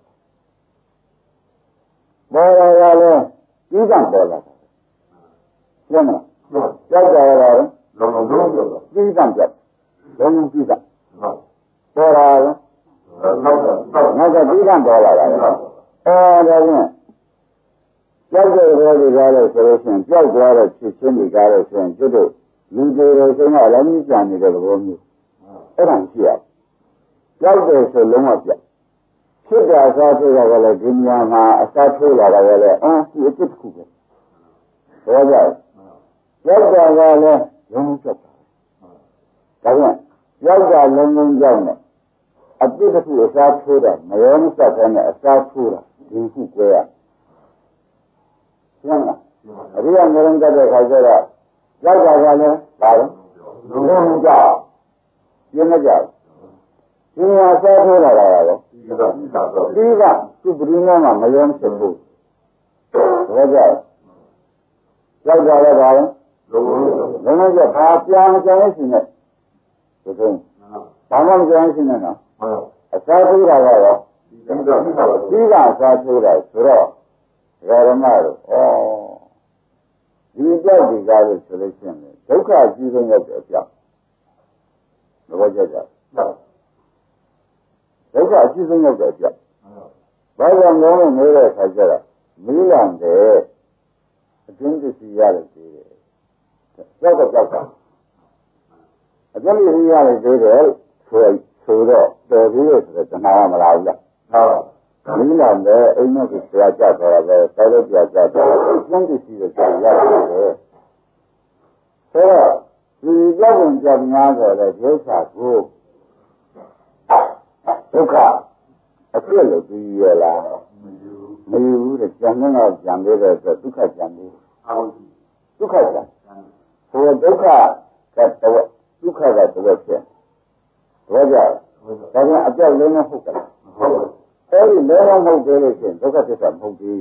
ပေါ်လာလည်းပြီးကံပေါ်လာတာရှင်းမလားကြောက်တာကလည်းလုံးကြောက်တာပြီးကံကြောက်လုံးပြီးကံပေါ်လာနောက်ကပြီးကံပေါ်လာတာလေဒါဖြင့်ကြောက်တဲ့ဘောတွေကားလို့ဆိုလို့ရှိရင်ကြောက်သွားတဲ့ဖြစ်ချင်းတွေကားလို့ဆိုရင်ကျွတ်တို့လူတွေဆိုတော့လည်းမြင်နေတဲ့သဘောမျိုးအဲ့ဒါရှိရကြောက်တယ်ဆိုလုံးဝပြဖြစ်တဲ့အစားထိုးတာကလည်းဒီညမှာအစားထိုးလာတာကလည်းဒီအစ်တစ်ခုပဲပြောကြရောက်တာကလည်းလုံးကြောက်တာဒါကြောင့်ရောက်တာလုံးလုံးကြောက်နေအစ်တစ်ခုအစားထိုးတာမရောမစက်တဲ့နဲ့အစားထိုးတာဒီခုကွဲရရှင်းလားအရိယာမျိုးလုံးတက်တဲ့ခါကျတော့ရောက်တာကလည်းဒါလုံးကြောက်ရှင်းမကြောက်ဒီမှာစားထိုးလာတာရောဒီကသူပရိမောမှာမယုံစဘူးဘာကြောက်ရောက်တာလည်းဒါလုံးကဘာပြန်ကြမ်းရှိနေဒီကုန်းဘာမှမကြမ်းရှိနေနော်အစားထိုးတာကတော့ဒီကအစားထိုးတာဆိုတော့ဓမ္မတို့ဒီကြောက်ဒီကားလို့ဆိုလို့ရှိရင်ဒုက္ခအကြီးဆုံးရောက်တဲ့အကြောင်းဘောကြောက်ကြဒုက္ခအကြီးဆုံးရောက်တဲ့အကြောင်းဘာကြောင့်လဲနေတဲ့အခါကျတော့မီးလံတဲ့အကျဉ်းပစ္စည်းရလို့ပြောတယ်ကြောက်တာအကျဉ်းပစ္စည်းရလို့ပြောတယ်ဆိုတော့တော်ပြီးလို့ဆိုတော့တဏှာမလာဘူးလားဟုတ်မီးလံတဲ့အိမ်မက်ကိုဆရာကြောက်တော့ပဲဆရာလည်းကြောက်တော့အကျဉ်းပစ္စည်းကိုကြောက်ရတယ်ဆိုတော့ဒီကြောက်ကြောက်များဆိုတဲ့ဒုက္ခကိုဒုက္ခအဖြစ်လို့ပြီးရလားမယူဘူးတဲ့ကြံတော့ကြံသေးတယ်ဆိုဒုက္ခကြံသေးဒုက္ခကြံဆိုဒုက္ခကတော့ဒုက္ခကတော့ဖြစ်တော့ကြဒါကြောင့်အပြောက်လုံးမဟုတ်ကြဘူးအဲဒီလုံးမဟုတ်သေးလို့ရှိရင်ဒုက္ခသစ္စာမဟုတ်ဘူး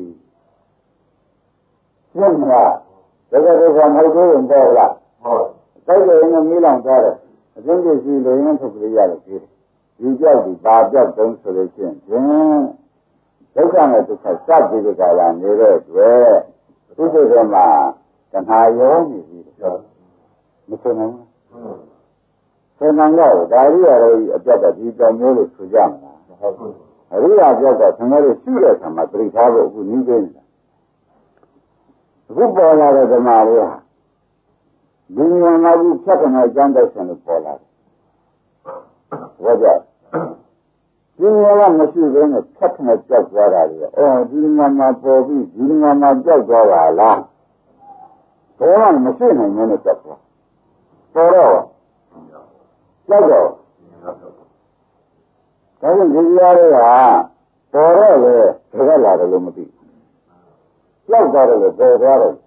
ရှင်းမလားဒုက္ခသစ္စာမဟုတ်သေးရင်တော့လားဟုတ်တိုက်တယ်ရင်မီးလောင်သွားတယ်အကျဉ်းပစ္စည်းလိုရင်းထုတ်ကြရလို့ပြောတယ်ဒီကြောက်ဒီဘာကြောက်တုံးဆိုလို့ရှိရင်ဒုက္ခနဲ့ဒုက္ခစပြီးဒီကလာနေတဲ့အတွက်သူ့စိတ်ထဲမှာတဏှာရောနေပြီမဆိုနိုင်ဘူးဆိုနိုင်တော့ဒါရီရတော့အပြတ်ကဒီကြောင်မျိုးလို့ဆိုကြမှာဟုတ်အရိယာကြောက်ကဆံရလို့ရှိတဲ့ဆံမှာပြိထားဖို့အခုနည်းသေးတယ်အခုပေါ်လာတဲ့ဓမ္မတွေဟာဒီဉာဏ်မှာဘူးဖြတ်ကနေအကျမ်းတိုက်ဆံလို့ပေါ်လာတယ်ဝါကြဒီဉာဏ်ကမရှိဘဲနဲ့ဖြတ်ကနေကြောက်သွားတာလေဒီဉာဏ်မှာပေါ်ပြီးဒီဉာဏ်မှာကြောက်သွားတာလားဘယ်မှမရှိနိုင်မင်းနဲ့ကြောက်သွားပေါ်တော့ကြောက်တော့ဒါကြောင့်ဒီကြားတွေကပေါ်တော့လေဘယ်ကလာတယ်လို့မသိကြောက်သွားတယ်လို့ပေါ်သွားတယ်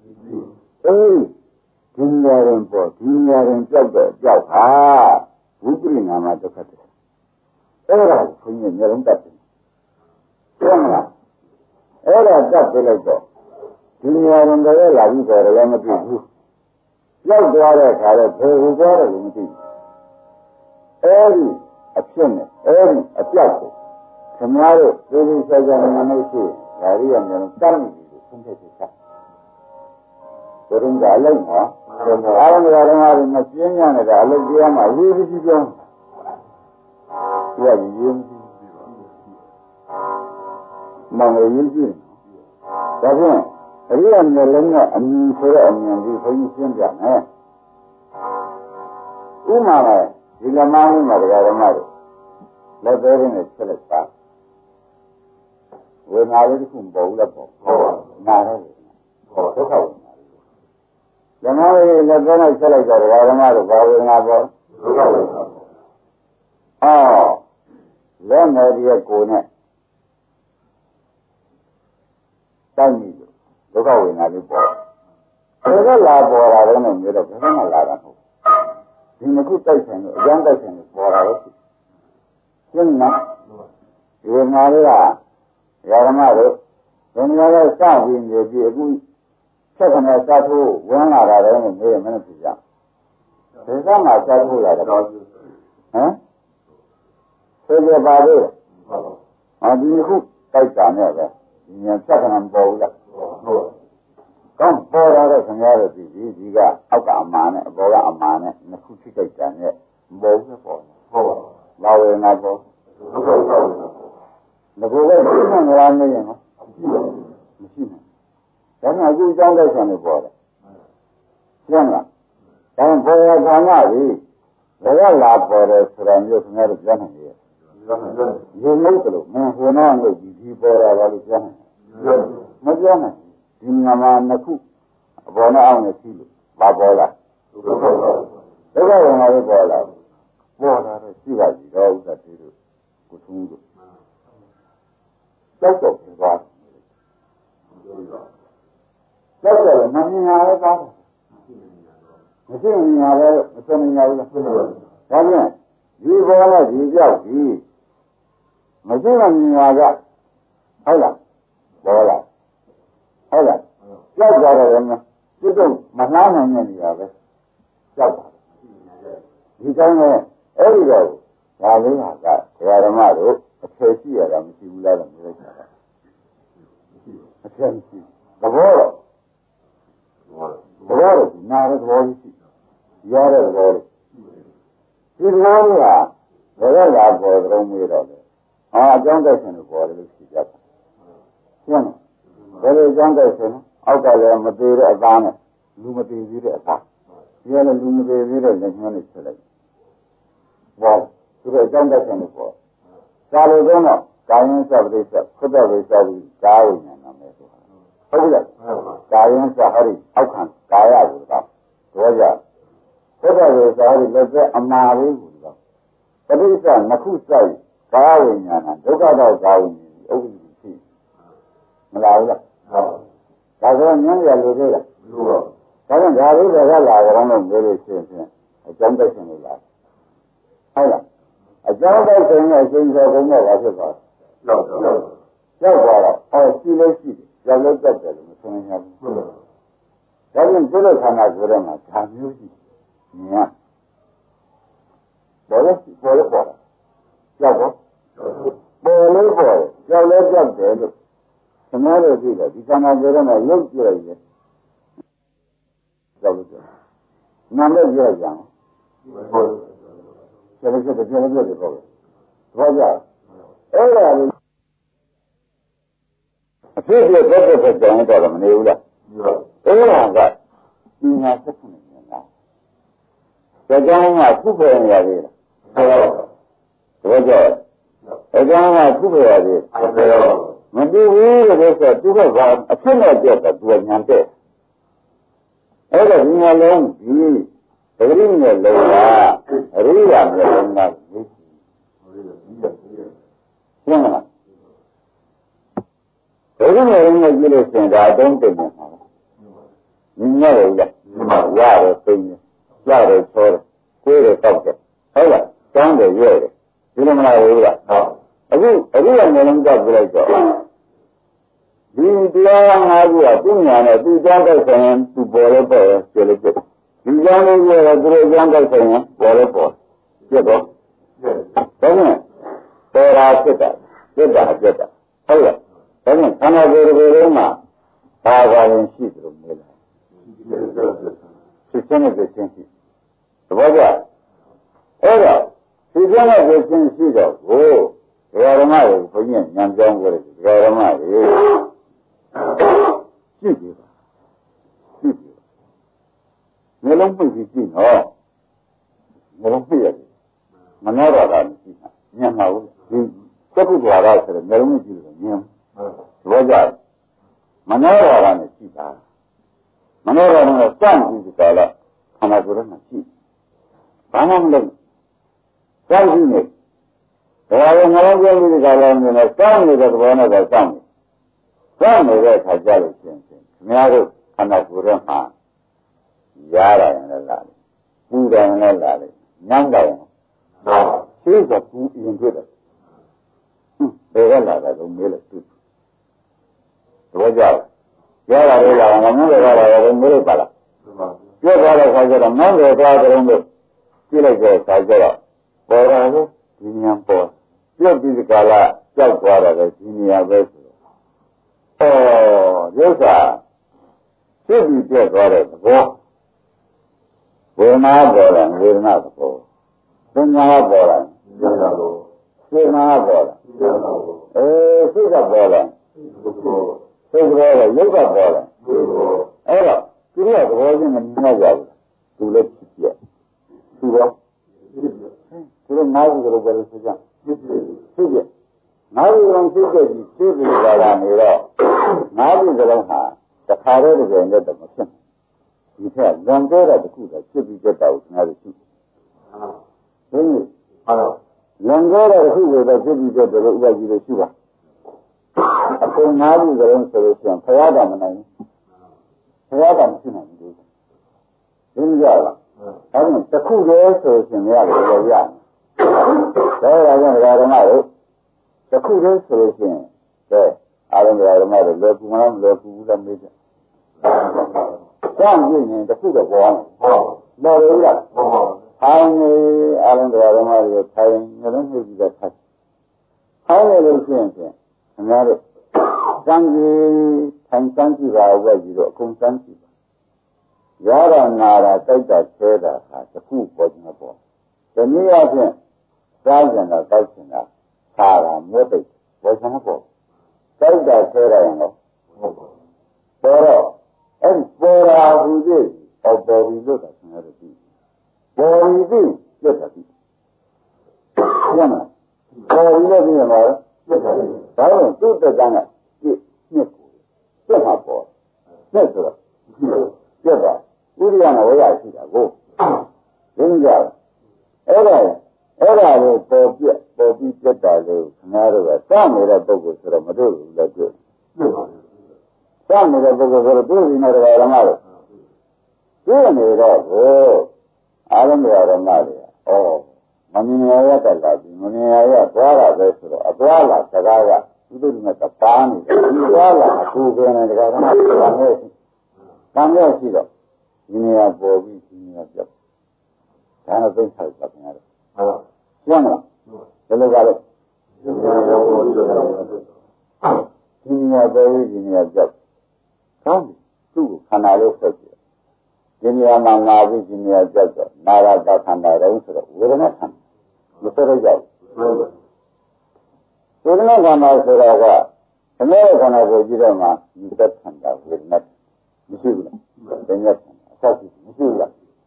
ဒီဉာဏ်ရင်ပေါ်ဒီဉာဏ်ရင်ကြောက်တော့ကြောက်ဟာဝိပရိနာမဒုက္ခတယ်အဲ့ဒါကိုဘုရားမျိုးလုံးတတ်တယ်ဟုတ်မလားအဲ့ဒါတတ်ပြလိုက်တော့ဒီဉာဏ်ရင်လည်းလာပြီးပေါ်တယ်လည်းမသိဘူးကြောက်သွားတဲ့အခါတော့ဘယ်ကိုသွားတယ်လို့မသိဘူးအဲ့ဒီအဖြစ်နဲ့အဲ့ဒီအပြောက်ကိုခင်ဗျားတို့ဒီလိုဆက်ကြနေနေရှိဒါရီရမျိုးလုံးတတ်နေပြီလို့ဆုံးဖြတ်ချက်ချဘုရင်ကအလိုက်နော်အားလုံးကတော့မပြင်းရနဲ့ကအလုပ်တရားမှာရေးပြီးပြောင်းသူကရေးပြီးမောင်ရေးကြည့်ဒါဖြင့်အရိယာမျိုးလုံးကအမြင်ဆိုတဲ့အမြင်ဒီဘုန်းကြီးရှင်းပြမယ်ဥမာနဲ့ဒီလမင်းမှာတရားဓမ္မတွေလက်သေးရင်းနဲ့ဆက်လက်ပါဝေငါလေးတစ်ခုမပေါ်ဘူးလားပေါ့နားရတယ်ဒုက္ခဝင်ဓမ္မလေးလက်သေးနဲ့ဆက်လိုက်တော့တရားဓမ္မတို့ဘာဝေငါပေါ်ဒုက္ခဝင်လက်ငယ်ဒီကိုနဲ့တိုင်းပြီးဒုက္ခဝင်ငါလေးပေါ်ဘယ်ကလာပေါ်လာတယ်လို့မျိုးတော့ဘယ်ကလာတာမဟုတ်ဒီမခုတိုက်ဆိုင်လို့အကျမ်းတိုက်ဆိုင်လို့ပေါ်လာလို့ရှင်းနော်ဒီငါလေးကဓမ္မတို့ဘယ်နေရာလဲစပြီးနေပြီအခုဆက်ခနဲ့စားထိုးဝင်လာတာလည်းမေးရမနဲ့ပြကြဘယ်ကမှစားထိုးရတယ်ဟမ်ဆိုကြပါလို့ဒီမခုတိုက်တာနဲ့ပဲဒီညာဆက်ခနဲ့မပေါ်ဘူးလားဟုတ်ကောင်းပေါ်လာတဲ့ခင်ဗျားတို့ဒီကအောက်ကအမာနဲ့အပေါ်ကအမာနဲ့နှစ်ခုထိတိုက်တာနဲ့မပေါ်ဘူးပေါ်ဟုတ်ပါလာဝေငါပေါ်ဟုတ်ပါဘူးငါကလည်းသိနေလားမင်းရောမရှိဘူးဒါမှအခုအကြောင်းတိုက်ဆံလို့ပေါ်တယ်ရှင်းလားဒါပေါ်ရဌာနပြီဘယ်ကလာပေါ်တယ်ဆိုတာမျိုးခင်ဗျားတို့ပြောနိုင်ရဲ့ရေမုတ်တယ်လို့မင်းဟိုနောက်လို့ဒီပေါ်လာပါလို့ပြောတယ်မပြောနဲ့ဒီငါမနှစ်ခုအပေါ်နဲ့အောက်နဲ့ရှိလို့ဘာပေါ်လာဒုက္ခဝင်လာလို့ပေါ်လာပေါ်လာတော့ရှိပါပြီတော့ဥစ္စာတွေတို့ကိုထုံးတို့ကြောက်တော့ပြောတာကြောက်တယ်မမြင်ရလဲကောင်းမရှိမြင်ရလဲမစမြင်ရဘူးလားဒါပြန်ဒီပေါ်နဲ့ဒီကြောက်ဒီမရှိမမြင်ရကဟုတ်လားပေါ်လာဟုတ်လားကြောက်ကြတယ်မစိတ်တော့မနှားနိုင်နေရပဲကြောက်တာဒီကောင်းနဲ့အဲ့ဒီတော့ဒါလေးဟာကဓမ္မတို့အထည်ရှိရတာမရှိဘူးလားလို့ပြောလိုက်တာအထည်မရှိသဘောတော့နားရသဘောရှိရတဲ့သဘောဒီသဘောကဘယ်ကလာပေါ်ကြုံမေးတော့လဲအကြောင်းတိုက်ရှင်လို့ပေါ်တယ်လို့ရှိကြတယ်ရှင်းဘယ်လိုအကြောင်းတိုက်ရှင်အောက်ကလည်းမသေးတဲ့အသားနဲ့လူမသေးသေးတဲ့အသားဒီကလည်းလူမသေးသေးတဲ့လက်ညှိုးနဲ့ဆက်လိုက်ဘောသူတို့အကြောင်းတိုက်ရှင်လို့ပေါ်ကာလိုတော့ကာယင်းစပရိစ္ဆခွတ်တဲ့ဝိသတိကာဝိညာဏမယ်ဆိုတာဟုတ်ကဲ့ကာယင်းစဟရိအောက်ခံကာယကိုတော့တော့ကြခွတ်တဲ့ဝိသတိလက်သက်အမာလေးကိုတော့ပရိစ္ဆနှစ်ခုစိုက်ကာဝိညာဏဒုက္ခတော့ကာဝိညာဉ်ဥပ္ပဒိရှိမလားဘူးလားဒါဆိုဉာဏ်ရလို့သေးလားလို့တော့ဒါကြောင့်ဒါလေးတွေကလာကြတော့လို့ပြောလို့ရှိရင်အကြောင်းတိုက်ရှင်လို့လားဟုတ်လားအကြောင်းတိုက်ရှင်ရဲ့အရှင်သောဘုံတော့ဘာဖြစ်သွားလဲရောက်သွားတော့ရှိလို့ရှိတယ်ရောက်လို့တက်တယ်လို့မဆိုနိုင်ဘူးဒါကြောင့်ဒီလိုခန္ဓာကိုယ်ထဲမှာဓာမျိုးရှိဉာဏ်ပေါ်လို့ရောက်တော့ပေါ်လို့ကြောက်လဲကြောက်တယ်လို့သမားတို့ကြည့်တယ်ဒီခန္ဓာကိုယ်ထဲမှာရုပ်ကြည့်လိုက်တယ်ကြောက်လို့နာမည်ပြောကြအောင်ကျန်တဲ့ကျန်တဲ့ပြောတယ်ပေါ့ဘာကြအဲ့ဒါလေးအဖြစ်ဖြစ်သက်သက်ကြောင်းတော့မနေဘူးလားအဲ့ဒါကပညာသက်သက်နေလားဒါကြောင့်ကခုပဲနေရသေးလားဟုတ်တော့အကြောင်းကခုပဲရသေးမတူဘူးလို့ဆိုသူကဘာအဖြစ်နဲ့ပြတ်တာသူကညာတဲ့အဲ့ဒါဒီမှာလုံးဒီပဂရိနဲ့လုံးကအရိယာနဲ့လုံးကရှင်းလားပဂရိနဲ့လုံးကိုကြည့်လို့ရှင်ဒါအတုံးတင်နေမှာညရတယ်လားရတယ်သိနေရတယ်ချောတယ်ကိုယ်ရတောက်တယ်ဟုတ်လားကျောင်းတယ်ရွဲ့တယ်ဒီလိုမလားဘူးလားအခုကမျိုးလုံးကြောက်ပြလိုက်တော့ဒီတရားငါးခုကသူ့ညာနဲ့သူ့ကြောင်းတိုက်ဆိုင်ရင်သူပေါ်လို့ပေါ်ရကျေလို့ပြတ်ဒီကြောင်းလေးကသူ့ကြောင်းတိုက်ဆိုင်ရင်ပေါ်လို့ပေါ်ပြတ်တော့ဒါနဲ့ပေါ်တာဖြစ်တာဟုတ်လားဒါနဲ့ခန္ဓာကိုယ်လုံးမှာဘာသာရင်ရှိတယ်လို့ပြောတယ်ဖြစ်ခြင်းနဲ့ဖြစ်ခြင်းရှိသဘောကျအဲ့တော့ဖြစ်ခြင်းနဲ့ဖြစ်ခြင်းရှိတော့ကိုဓမ္မတွေဘုန်းကြီးဉာဏ်ကြောင်းကိုဓမ္မတွေကြည့်ကြပါမျိုးလုံးပြည့်ကြည့်နော်မျိုးလုံးပြည့်ရတယ်မနှောတာကမရှိဘူးဉာဏ်မှာဘူးဒီသက္ကုဒ္ဒရာဆိုတဲ့မျိုးလုံးကြည့်လို့ဉာဏ်သဘောကျမနှောတာကနဲ့ကြည့်တာမနှောတာကစမ်းကြည့်ကြလားခန္ဓာကိုယ်နဲ့ကြည့်ဘာမှမလုပ်စမ်းကြည့်နေဒါကငါတို့ပြောပြီးကြလားမြင်လဲစောင့်နေတဲ့သဘောနဲ့တော့စောင့်နေတဲ့အခါကျလို့ရှိရင်ခင်ဗျားတို့ခန္ဓာကိုယ်ထဲမှာရတာရင်လည်းလာတယ်ပူတယ်ရင်လည်းလာတယ်ညံ့တယ်ရင်ရှိကပူရင်တွေ့တယ်ဘယ်ကလာတာလို့မေးလိုက်တွေ့သဘောကျရတာလေလာငါမျိုးတွေရတာလည်းမေးလိုက်ပါလားပြောသွားတဲ့အခါကျတော့မောင်းတယ်သွားကြတယ်လို့ကြည့်လိုက်တဲ့အခါကျတော့ပေါ်တာလေဒီဉာဏ်ပေါ်ပြုတ်ပြီးကြလားကြောက်သွားတယ်ဒီနေရာပဲဆိုတော့ရုပ်သာပြုတ်ပြီးပြတ်သွားတဲ့သဘောဝေဒနာပေါ်တယ်ဝေဒနာသဘောပညာပေါ်တယ်ပညာကိုစေနာပေါ်တယ်စိတ်ကပေါ်တယ်စိတ်ပေါ်တယ်ရုပ်ကပေါ်တယ်အဲ့တော့သူကသဘောချင်းမမြင်ရဘူးသူလည်းဖြစ်ပြသူတော့သူတို့ငါးခုလိုပဲလို့ဆိုကြဖြစ်ဖြစ်ငါးခုလုံးဖြစ်ခဲ့ပြီးဖြစ်ပြီးကြတာနေတော့ငါးခုစလုံးဟာတခါတည်းတကယ်နဲ့တော့မဖြစ်ဘူးဒီထက်လွန်ကျဲတဲ့တစ်ခုတော့ဖြစ်ပြီးကြတာကိုငါတို့ရှိဟင်းလွန်ကျဲတဲ့တစ်ခုကိုတော့ဖြစ်ပြီးကြတယ်လို့ဥပဒေလို့ရှိပါအခုငါးခုစလုံးဆိုလို့ရှိရင်ဖရာတော်မနိုင်ဘူးဖရာတော်မရှိနိုင်ဘူးသိကြလားအဲ့ဒါတစ်ခုတည်းဆိုရှင်ရတယ်လို့ရတယ်ဒါကြောင့်ဓမ္မတို့တစ်ခုတည်းဆိုလို့ရှိရင်အားလုံးဓမ္မတို့လွယ်ကူမလားမလွယ်ကူဘူးလားမေးကြကြောင့်ပြင်းရင်တစ်ခုတော့ပေါ်အောင်ဟုတ်တယ်လားထိုင်နေအားလုံးဓမ္မတို့ထိုင်နေလို့မြည်ပြီးတော့ထိုင်နေလို့ရှိရင်ခင်ဗျားတို့စံကြီးထိုင်စမ်းကြည့်ပါဝဲပြီးတော့အကုန်စမ်းကြည့်ပါရတာနာတာတိုက်တာဆဲတာဟာတစ်ခုပေါ်ခြင်းပေါ့ဒီနည်းအားဖြင့်စားကြတာတောက်ကြတာခါတာမြို့ပိတ်ပေါ်ခြင်းပေါ့တိုက်တာဆဲတာရင်တော့ပေါ်တော့အဲ့ပေါ်ရာဟူသည်ပေါ်ပြီးလို့တာဆင်းရဲတယ်ပေါ်ပြီးပြတ်တာပြီညမပေါ်ပြီးလို့ပြင်ပါလားပြတ်တာပြီဒါတော့သူ့တက်ကြတဲ့နှစ်ကိုပြတ်မှာပေါ်နှစ်ဆိုတော့ပြတ်တာဥရိယနဲ့ဝေယရှိတာကိုသိကြလားအဲ့ဒါကိုပေါ်ပြီးပြတ်တာလို့ခင်ဗျားတို့ကစနေတဲ့ပုဂ္ဂိုလ်ဆိုတော့မတို့ဘူးလည်းတွေ့စနေတဲ့ပုဂ္ဂိုလ်ဆိုတော့တွေ့နေတယ်ဓမ္မတို့တွေ့နေတော့ကိုအားလုံးဓမ္မတွေမမြင်ရတတ်တာဒီမမြင်ရသွားတာပဲဆိုတော့အသွားလာစကားကဥဒ္ဒိမကပါနေတယ်ဒီသွားလာအကူပဲနဲ့ဓမ္မတွေကဘာနဲ့ရှိတော့ဒီနေရာပေါ်ပြီးဒီနေရာပြောက်ဒါတော့သိဆိုင်ပါခင်ဗျားတို့ဟုတ်လားဘယ်လိုကလဲဒီနေရာပေါ်ပြီးဒီနေရာပြောက်ကောင်းပြီသူ့ကိုခန္ဓာလေးဆက်ကြည့်ဒီနေရာမှာနာပြီးဒီနေရာပြောက်တော့နာရတာခန္ဓာတုံးဆိုတော့ဝေဒနာခန္ဓာမဆက်ရကြဘူးဝေဒနာခန္ဓာဆိုတော့ကခဏခဏကိုကြည့်တော့မှဒီသက်ခန္ဓာဝေဒနာမရှိဘူးလားဉာဏ်နဲ့ဆက်ကြည့်မရှိဘူးလား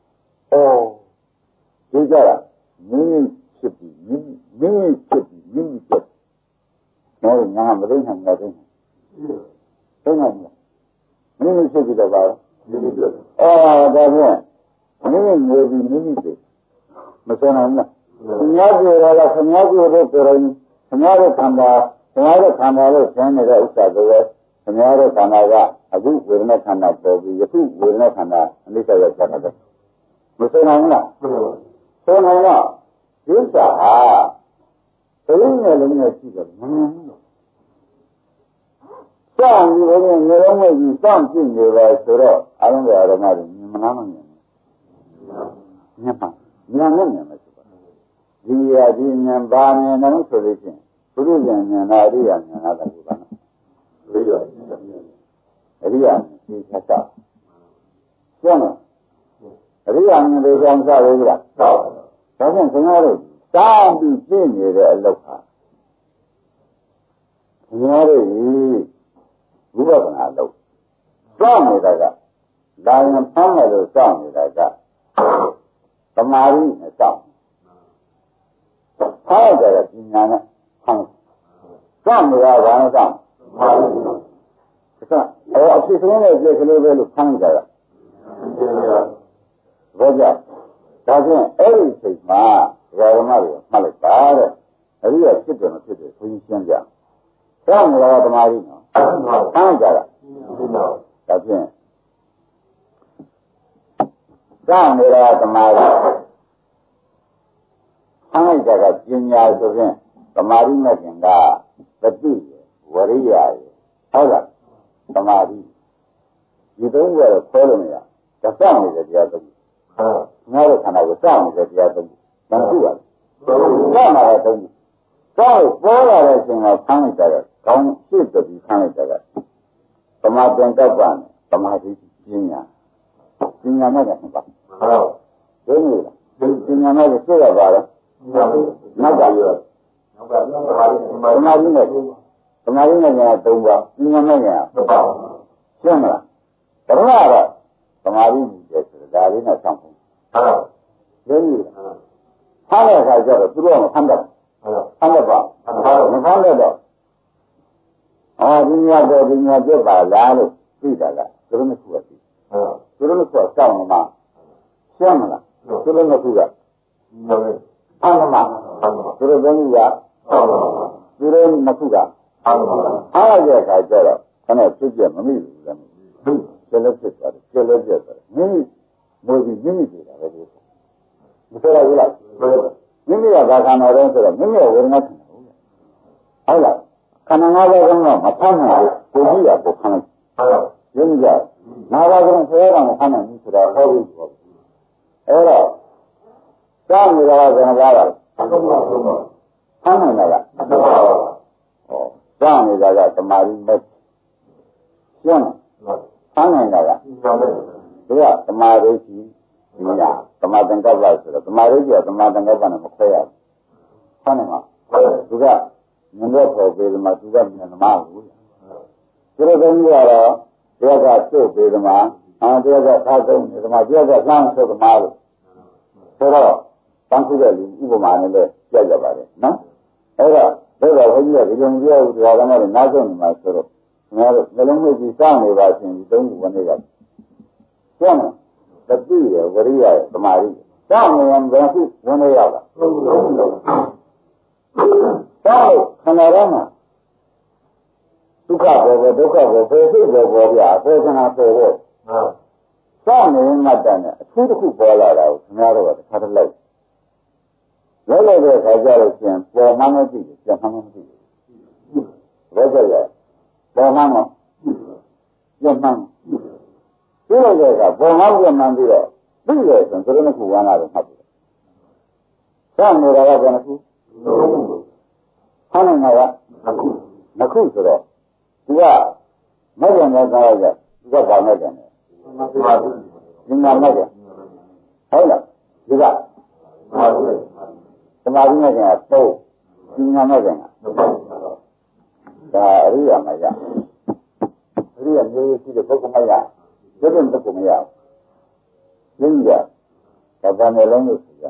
ဒီကြတာမိမိဖြစ်ပြီးမိမိဖြစ်ပြီးမိမိဖြစ်တော့ငါမသိနိုင်ဘူးသိနိုင်ဘူးမိမိဖြစ်ပြီးတော့ပါမိမိဖြစ်ဒါပြန်မိမိငြိပြီးမိမိဖြစ်မစမ်းနိုင်ဘူးခင်ဗျားပြောတာကခင်ဗျားပြောတဲ့ပြောရင်ခင်ဗျားရဲ့ခန္ဓာလို့ဆန်းနေတဲ့ဥစ္စာတွေခင်ဗျားရဲ့ခန္ဓာကအခုဝေဒနာခန္ဓာပေါ်ပြီးယခုဝေဒနာခန္ဓာအနိစ္စရောက်တာတယ်မစမ်းနိုင်ဘူးလားဆိုနိုင်တော့ဒီဥစ္စာဟာဘယ်လိုနဲ့လည်းရှိတယ်မမြင်ဘူးလို့စောင့်ပြီးတော့ငလုံးမဲ့ကြီးစောင့်ကြည့်နေပါဆိုတော့အလုံးစုံဓမ္မတွေမြင်မနာမမြင်ဘူးမြင်ပါမြင်နဲ့မြင်မယ်ဆိုတော့ဒီရာဒီဉာဏ်ပါမြင်တယ်ဆိုလို့ချင်းဘုရုဉာဏ်ဉာဏ်အရိယာဉာဏ်သာကိုပါနော်အရိယာဒီသက်သာကျန်အရိယာဉာဏ်တွေကြောင့်စရည်လားဒါကြောင့်ခင်ဗျားတို့တားပြီးပြည့်နေတဲ့အလုပ်ဟာခင်ဗျားတို့ဝိပဿနာလုပ်စောင့်နေတာကဒါရင်ဖမ်းမယ်လို့စောင့်နေတာကသမာဓိနဲ့စောင့်ဖမ်းကြတဲ့ပညာနဲ့ဖမ်းစောင့်နေတာဘာနဲ့စောင့်အဖြစ်ဆုံးတဲ့ကြည့်ကလေးပဲလို့ဖမ်းကြတာဘောကြဒါဖြင့်အဲ့ဒီစိတ်မှာဓမ္မတွေမှတ်လိုက်ပါတဲ့အရိယာဖြစ်တယ်မဖြစ်တယ်ဆိုရင်ရှင်းပြစောင့်နေတာသမာဓိနော်ဖမ်းကြတာဒါဖြင့်စောင့်နေတာသမာဓိဖမ်းကြတာပညာဆိုဖြင့်သမာဓိနဲ့ကျင်ကသတိဝရိယဟုတ်လားသမာဓိဒီသုံးခုကတော့ဆွဲလို့မရဒါစောင့်နေတဲ့တရားသုံးခုငါတို့ခန္ဓာကိုစောင့်နေတဲ့တရားသုံးခုဒါခုပါစောင့်လာတဲ့သုံးခုစောင့်ပေါ်လာတဲ့အချိန်မှာဖမ်းလိုက်တာကကောင်းရှိပြီးဖမ်းလိုက်တာကသမာဓိကပ္ပနဲ့သမာဓိပညာနဲ့ကနှစ်ပါဟုတ်ဒိနေလားပညာနဲ့သိရပါလားနောက်ကပြောသမာဓိနဲ့ညာသုံးပါပညာနဲ့ညာနှစ်ပါရှင်းမလားဒါကတော့သမာဓိကြီးတယ်ဆိုတာဒါလေးနဲ့ဆောင်းဖို့ဟုတ်ဒိနေဖမ်းတဲ့အခါကျတော့သူတို့ကမဖမ်းတတ်ဆန်းတယ်ပါမဆန်းတော့ဒီညတော့ဒီညပြတ်ပါလားလို့သိတာကသူတို့နှစ်ခုကသိသူတို့နှစ်ခုကစောင့်နေမှာရှင်းမလားသူတို့နှစ်ခုကအမှန်ပါသူတို့ဘယ်လိုကသူတို့နှစ်ခုကအားရတဲ့အခါကျတော့ခဏဖြစ်ပြမမိဘူးလည်းကျေလက်ဖြစ်သွားတယ်ကျေလက်ပြတ်သွားတယ်မိမိမွေးပြီးမိမိပြေတာပဲဒီမဆိုရဘူးလားမိမိကဘာခံတော်တယ်ဆိုတော့မိမိရဲ့ဝေဒနာခံတယ်ဟုတ်လားခန္ဓာ၅ပါးကတော့မဖမ်းနိုင်ဘူးကိုကြည့်ရကိုဖမ်းလိုက်ရင်းကြ၅ပါးကတော့ဆရာတော်မဖမ်းနိုင်ဘူးဆိုတော့ဟောပြီးပေါ့အဲ့တော့စောင့်နေတာကဘယ်နှပါးလဲဖမ်းနိုင်တာကစောင့်နေတာကသမာဓိမဲ့ရှင်းဖမ်းနိုင်တာကသူကသမာဓိကြီးဒီညာသမာသင်္ကပ္ပဆိုတော့သမာဓိကြီးကသမာသင်္ကပ္ပနဲ့မခွဲရဘူးဖမ်းနိုင်မှာသူကမြင်တော့ပေါ်ပေသမာသူကမြင်သမားဘူးသူတို့ကကြီးကတော့တရားကစုပ်ပေသမာတရားကထားသုံးနေသမာတရားကလှမ်းဆုပ်သမားလို့ဆိုတော့တန်းခုတဲ့လူဥပမာနဲ့လည်းကြက်ကြပါတယ်နော်အဲ့တော့ဒါကဘုန်းကြီးကဒီလိုပြောဦးတရားကလည်းနားဆုံးနေမှာဆိုတော့ငါတို့နှလုံးသွင်းပြီးစောင့်နေပါရှင်ဒီသုံးခုဝင်နေကကျန်တတိရဝရိယရသမာဓိစောင့်နေရင်ဘယ်ခုဝင်နေရပါစောင့်ခန္ဓာရမှာဒုက္ခပေါ်ပေါ်ဒုက္ခပေါ်ပေါ်စိတ်ပေါ်ပေါ်ပြပေါ်ခန္ဓာပေါ်ပေါ်စောင့်နေမှတတ်တယ်အထူးတစ်ခုပေါ်လာတာကိုခင်ဗျားတို့ကတစ်ခါတည်းလိုက်လိုက်တဲ့အခါကျတော့ရှင်ပေါ်မှန်းမသိဘူးပြန်မှန်းမသိဘူးဘယ်ကြရပေါ်မှန်းမပြန်မှန်းဒီလိုကပေါ်မှန်းပြန်မှန်းပြီးတော့သိတယ်ဆိုရင်သူတို့ကဝမ်းလာတယ်မှတ်တယ်စောင့်နေတာကဘယ်နှခုဟောင်းနေတာကနှစ်ခုဆိုတော့သူကမဲ့တယ်နဲ့သားရသူကဘာမဲ့တယ်လဲဒီမှာမဲ့တယ်ဟုတ်လားဒီကသမာဓိနဲ့ကသုံးဒီညာမဲ့တယ်ဒါအရိယာမရအရိယာမျိုးရှိတဲ့ပုဂ္ဂိုလ်မရဒီလိုပုဂ္ဂိုလ်မရရင်းကြဒါဗာမယ်လုံးလို့ဆိုရ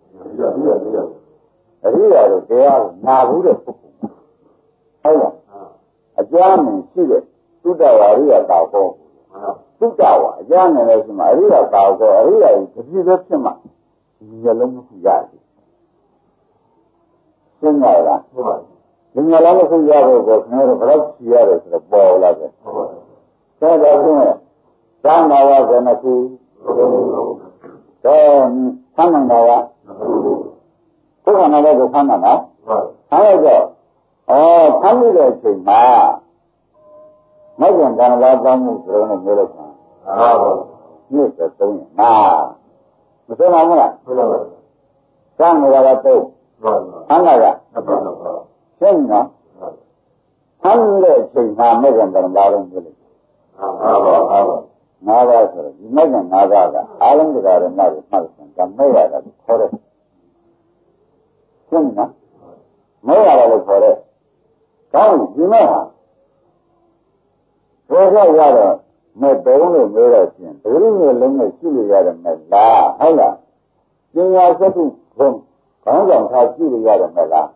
အရိယာတို့တရားနာဘူးတဲ့ပုဂ္ဂိုလ်ဟုတ်လားအကျမ်းနဲ့ရှိတဲ့သုတ္တဝါရိယတာဟောသုတ္တဝါအကျမ်းနဲ့လည်းရှိမှအရိယတာဟောအရိယာကြီးတစ်ပြည့်ပဲဖြစ်မှဒီမျိုးလုံးတစ်ခုရတယ်ရှင်းပါလားဒီမျိုးလုံးတစ်ခုရဖို့ကိုကျွန်တော်တို့ဘယ်လောက်ရှိရတယ်ဆိုတော့ပေါ်လာတယ်ဆက်တော့ဖြင့်သံဃာဝဇနခုဖမ်းနိုင်တာကဘုရားနာလည်းကိုဖမ်းနိုင်တာအဲ့တော့ဖမ်းပြီးတဲ့အချိန်မှာမိုက်ကံကံလာတောင်းမှုဆိုတော့မျိုးလိုက်တာနှစ်သက်သုံးရင်မသိနိုင်ဘူးလားစမ်းနေတာကတော့ဖမ်းတာကရှင်းနော်ဖမ်းတဲ့အချိန်မှာမိုက်ကံကံလာတော့မျိုးလိုက်ငါးပါးဆိုတော့ဒီမိုက်ကံငါးပါးကအားလုံးတရားတွေမှတ်လို့မှတ်တယ်ကံမဲ့ရတာခေါ်တယ်ရှင်းနော်မဲ့ရတယ်လို့ခေါ်တယ်ကောင်းဒီမဲ့ဟာဘယ်တော့ရတော့မဲ့တုံးလို့မေးတော့ရှင်ဒုရိနဲ့လုံးနဲ့ရှိလို့ရတယ်မဲ့လားဟုတ်လားပညာစက္ခုဘုံခေါင်းဆောင်ထားရှိလို့ရတယ်မဲ့လား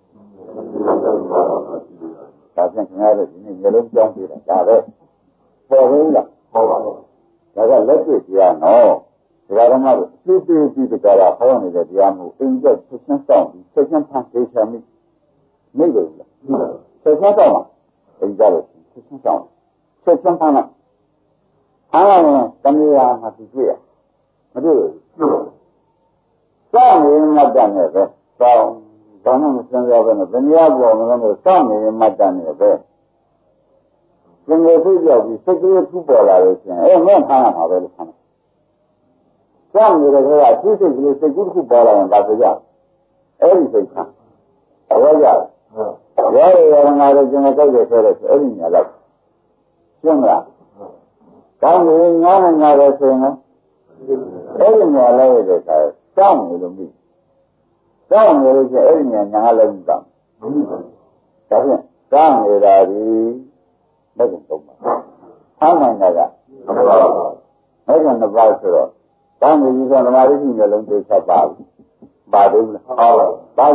ဒါပြန်ခင်ဗျားတို့ဒီနေ့မျိုးလုံးကြောင်းပြတာဒါပဲပေါ်ဘူးလားပေါ်ပါဘူးဒါကလက်တွေ့တရားနော်ဒါကမှသူ့ပြီးတရားဟောနေတဲ့တရားမျိုးအင်းကျချက်ချင်းစောင့်ပြီးချက်ချင်းဖန်ပေးချင်မိမိလို့လားဆက်ဆက်တော့အကြလို့ဆက်ဆက်တော့ဆက်ဆက်ဖမ်းလိုက်အားလုံးတမယာမှာသူတွေ့ရမတွေ့ဘူးစောင့်နေမှတတ်နေပဲစောင့်ဘာမှမစဉ်းစားဘဲနဲ့တမယာပေါ်မှာလို့စောင့်နေမှတတ်နေပဲသင်္ကေတပြောက်ပြီးစိတ်ကလေးထူပေါ်လာလို့ရှင်မင်းဖမ်းရမှာပဲလို့ဖမ်းတယ်စောင့်နေတဲ့ကအကျိုးစိတ်ကလေးစိတ်ကူးတစ်ခုပေါ်လာရင်ဒါဆိုကြအဲ့ဒီစိတ်ကဘောကြရရငါတို့ကျန်တဲ့ကြိုက်တယ်ဆိုတော့အဲ့ဒီညာလောက်ရှင်းမလားကောင်းပြီငါနဲ့ငါပဲဆိုရင်အဲ့ဒီညာလောက်ရတဲ့အခါစောင့်နေလို့မိစောင့်နေလို့ကျအဲ့ဒီညာညာလောက်ပြီးတာဒါဖြင့်စောင့်နေတာဒီလက်ကိုသုံးပါအားနိုင်တာကအဲ့ဒါနှစ်ပါးဆိုတော့ကောင်းပြီဆိုတော့ဓမ္မရည်ကြီးမျိုးလုံးသိချက်ပါဘူးပါသေးဘူးလားဟုတ်ပါဘူးဒါဖြင့်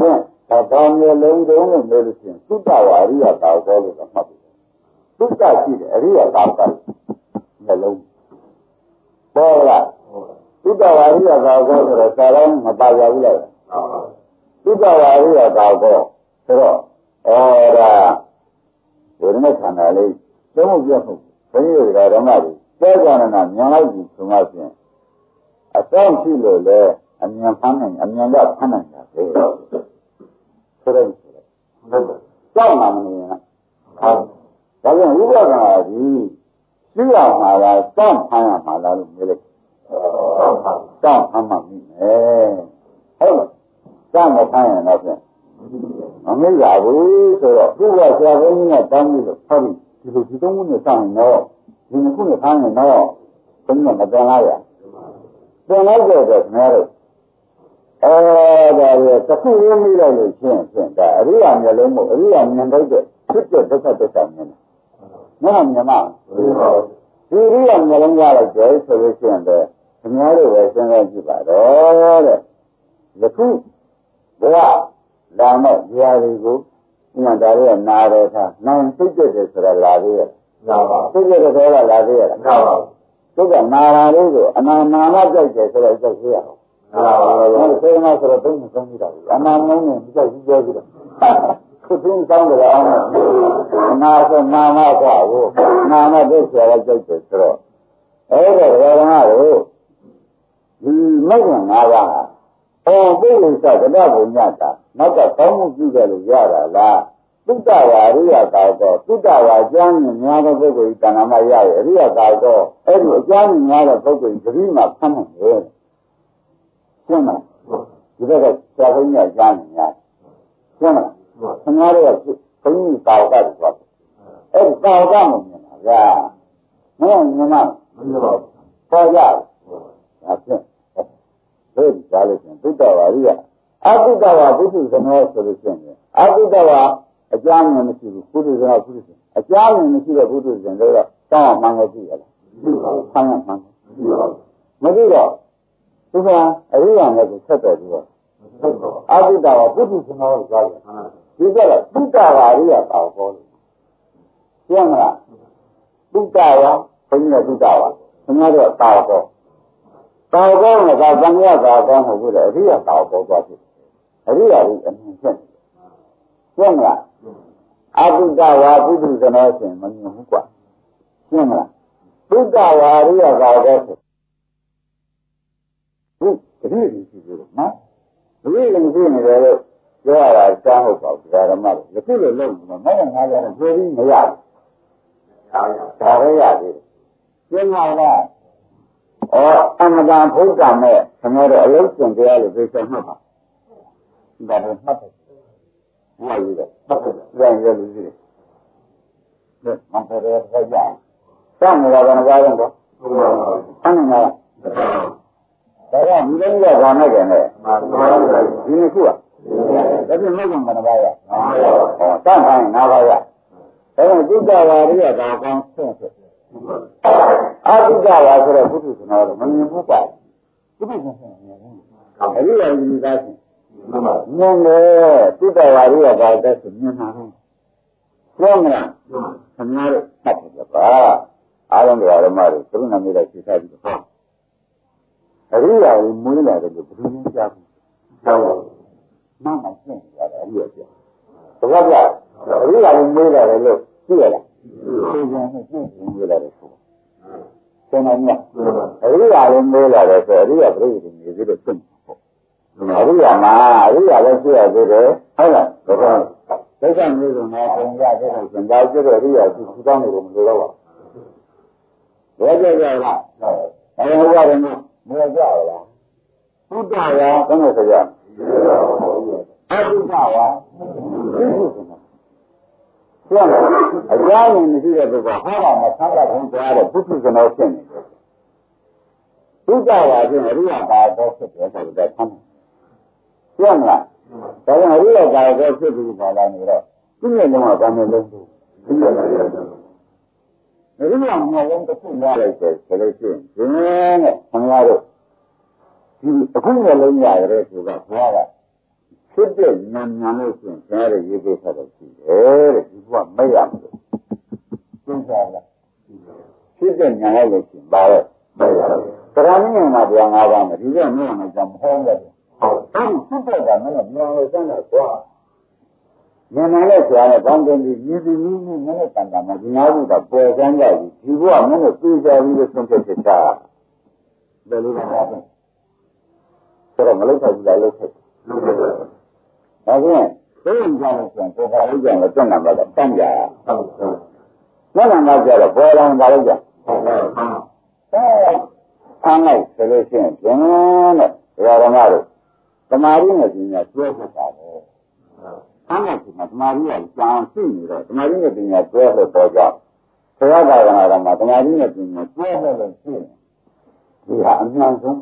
ဘာမျိုးလုံးတုံးလို့ပြောလို့ရှိရင်သုတ္တဝါရိယသာကောလို့မှတ်ပြီသုတ္တရှိတယ်အရိယသာကောနှလုံးပေါ်လာသုတ္တဝါရိယသာကောဆိုတော့စာလုံးမပါကြဘူးလားသုတ္တဝါရိယသာကောဆိုတော့ဒါဝေဒနာခန္ဓာလေးသုံးဖို့ပြဖို့ဘုန်းကြီးတွေကဓမ္မတွေသောကြနာမြန်လိုက်ပြီဆိုမှဖြင့်အဆောင်ရှိလို့လေအမြန်ဖမ်းနိုင်အမြန်ကဖမ်းနိုင်တာပဲဆိုတော့ကြောက်မှမနေရင်ဒါကြောင့်ဝိပဿနာကြီးရှိရမှာလားစောင့်ဖမ်းရမှာလားလို့ပြောလိုက်စောင့်ဖမ်းမှပြီမယ်ဟုတ်စောင့်မဖမ်းရင်တော့ဖြင့်မမေ့ရဘူးဆိုတော့သူ့ကဆရာဘုန်းကြီးကတောင်းပြီးတော့ဟောဒီသုံးခုနဲ့စောင့်ရင်တော့ဒီနှစ်ခုနဲ့ဖမ်းရင်တော့ဘုန်းကြီးကမတန်လားရပြန်လိုက်တော့ခင်ဗျားတို့ဒါရတစ်ခုရင်းမိလိုက်လို့ချင်းဒါအရိယာမျိုးလုံးမို့အရိယာမြင်တော့တဲ့ဖြစ်တဲ့ဒုက္ခသစ္စာမြင်တယ်။နားမြင်မှာဒီအရိယာမျိုးလုံးရလိုက်တယ်ဆိုလို့ရှိရင်တော့ခင်ဗျားတို့ပဲစဉ်းစားကြည့်ပါတော့တဲ့ယခုဘဝလာမဲ့ဇာတိကိုညဒါရနာရထားနိုင်သိတဲ့ဆိုတာလာသေးရဲ့နာပါသိတဲ့ဆိုတာလာသေးရဲ့နာပါသူကနာရာလေးကိုအနာနာမကြိုက်တယ်ဆိုတော့ကြိုက်သေးရအောင်သေနာဆိုတော့ဘုန်းကြီးဆုံးပြီးတာအနာမုန်းနဲ့ကြိုက်ပြီးပြောပြီးတော့ခုသွင်းကောင်းတယ်အောင်အနာဆိုနာမကကိုနာမသိဆရာကကြိုက်တယ်ဆိုတော့အဲ့ဒါဝေဒနာကိုဒီမဂ္ဂင်၅ပါးဟာပုရိသကတ္တဘုံညတာနောက်ကကောင်းမှုပြုကြလို့ရတာလားသုတ္တဝါရိယသာကောသုတ္တဝါအကျမ်းမြင်များတဲ့ပုဂ္ဂိုလ်ဤတဏ္ဍာမရရဲ့အရိယသာကောအဲ့ဒီအကျမ်းမြင်များတဲ့ပုဂ္ဂိုလ်ဤသတိမှာဖမ်းနိုင်တယ်ရှင်းမလားဒီဘက်ကဆရာဘုန်းကြီးအကျမ်းမြင်များရှင်းမလားခင်ဗျားတို့ကဘုန်းကြီးသာဝကတွေပြောအဲ့ဒီသာဝကမမြင်တာဗျာမင်းမြင်မှာပေါ်ကြဒါဖြင့်ဒီကြားလို့ရှင်သုတ္တဝါရိယအသုတ္တဝါပုထုဇနောဆိုလို့ရှိရင်အသုတ္တဝါအကျမ်းမြင်မရှိဘူးပုထုဇနောပုထုဇဉ်အကျမ်းမြင်မရှိတဲ့ပုထုဇဉ်တွေတော့တောင်းမှန်လို့ကြည့်ရလားဆန်းမှန်မသိတော့သူကအရိယာနဲ့ကိုဆက်တော်ပြီးတော့အသုတ္တဝါပုထုဇနောကိုကြားတယ်ဒီကလည်းသုတ္တဝါရိယပါပေါ်လို့ရှင်းမလားသုတ္တဝါဘုန်းကြီးကသုတ္တဝါခင်ဗျားတို့တာပေါ်တာကောင်းကသံဃာသာကောင်းမဟုတ်ဘူးလေအရိယာသာပေါ်သွားပြီအရိယာကြီးအမြင်ဖြစ်ရှင်းမလားအတုတဝါပုထုဇနောရှင်မမြင်ဘူးကွာရှင်းမလားသုတဝါရိယာသာကောဆိုဘူးတတိယရှိသေးတယ်နော်တတိယရှိနေတယ်လို့ပြောရတာရှားဟုတ်ပါဘူးဓမ္မတွေဒီလိုလုပ်နေတော့မဟုတ်ငါးရတယ်ပြေးပြီးမရဘူးဒါပဲရသေးတယ်ရှင်းပါလားအမတန်ဘုရားမဲ့ခင်ဗျားတို့အလုံးစုံတရားလို့ပြောချက်မှတ်ပါဒါတော့မှတ်တယ်ဘုရားကြီးတော့မှတ်တယ်ရလူကြီးတယ်မဖရဲဖကြစမ်းနေတာကဘာလဲတော့ဆန်းနေတာဒါကဒီလိုရတာနဲ့ကျန်တယ်ဒီနှစ်ခုကဒါပြင်မဟုတ်ဘူးဘာရတန်းခိုင်းနားပါရဒါကသုတ္တဝါရိယသာကောင်းဆုံးဖြစ်အတုကြပါဆိုတော့ပုထုဇနောတော့မမြင်ဘူးပါပုထုဇဉ်ဆိုရင်အရိယာကြီးသားချင်းမြင်တယ်သုတ္တဝါရိယသာတဲ့ဆိုမြင်တာပဲပြောမလားခင်ဗျားတို့မှတ်တယ်ပါအားလုံးဓမ္မတွေသူနာမည်နဲ့သိထားပြီးတော့အရိယာကြီးမွေးလာတယ်လို့ဘယ်လိုမျိုးကြားဘူးကြောက်မှန်မှရှင်းရတယ်အရိယာကြီးတကယ်ပြအရိယာကြီးမွေးလာတယ်လို့သိရလားသိကြတယ်သိမွေးလာတယ်ဆိုဆင်းနေမြတ်အရိယာလည်းမေးလာတယ်ဆိုအရိယာပြိဋ္ဌိနေပြီးတော့သိမှာပေါ့အရိယာမှာအရိယာလည်းသိရသေးတယ်ဟုတ်လားဒါကြောင့်ဒုက္ခမျိုးစုံနဲ့ပုံရတဲ့ဆိုရင်ဒါကျတော့အရိယာသူကောင်းတယ်လို့မလိုတော့ပါဘူးဘယ်ကြကြလားအဲဟုတ်ရတယ်မဟုတ်ကြဘူးလားသုတ္တဝါဘယ်လိုဆိုကြအသုတ္တဝါပြောတယ်အကြောင်းမရှိတဲ့ပုဂ္ဂိုလ်ဟောတာမဆန်းတာဘုံသွားတဲ့ပုထုဇနောဖြစ်နေတယ်သုတ္တဝါချင်းအရိယဘာတော့ဖြစ်တယ်ဆိုတော့ဆန်းပြောမလားဒါကြောင့်အရိယဘာတော့ဖြစ်ပြီးပါလာနေတော့သူ့ရဲ့လုံးဝဘာမှမလုပ်ဘူးသူ့ရဲ့လုံးဝအရိယမှာလုံးတစ်ခုရလိုက်တယ်ဆိုလို့ရှိရင်ဒီနဲ့ခင်ဗျားတို့ဒီအခုလည်းလုံးရတယ်ဆိုတော့ဘုရားကဖြစ်တဲ့ဉာဏ်ဉာဏ်လို့ဆိုရင်ဆရာရဲ့ရေးပေးထားတော့ရှိတယ်တဲ့ဒီကမရဘူးသိကြလားဖြစ်တဲ့ဉာဏ်လို့ရှိရင်ပါတော့မရဘူးတရားနည်းမှာတရား၅ပါးမှာဒီကမရမယ်ကြောင့်မဟောဘူးဟုတ်ဖြစ်တဲ့ကမင်းကဉာဏ်လို့စမ်းတာကွာဉာဏ်နဲ့ဆရာနဲ့ကောင်းတယ်ဒီဒီနည်းနည်းနဲ့တန်တာမှာဒီနာဘူးတော့ပေါ်စမ်းကြပြီဒီဘုရားမင်းတို့သိကြပြီလို့ဆုံးဖြတ်ချက်တာဘယ်လိုလဲဆိုတော့မလုပ်ထိုက်ဘူးလားလုပ်ထိုက်ဒါဖြင့်သိရင်ကြလို့ဆိုရင်ကိုယ်ပါလို့ကြရင်တော့နံပါတ်ကတန်းကြဟုတ်နံပါတ်ကြတော့ပေါ်လာတာလို့ကြဆန်းလိုက်ဆိုလို့ရှိရင်ကျင်းတဲ့ဓမ္မတို့တမာရီနဲ့ပညာကျွဲဖြစ်တာပဲဆန်းလိုက်ဒီမှာတမာရီကကြောင်ရှိနေတော့တမာရီနဲ့ပညာကျွဲလို့ပေါ်ကြဆရာသာသနာတော်မှာတမာရီနဲ့ပညာကျွဲလို့ရှိရင်ဒီဟာအမှန်ဆုံး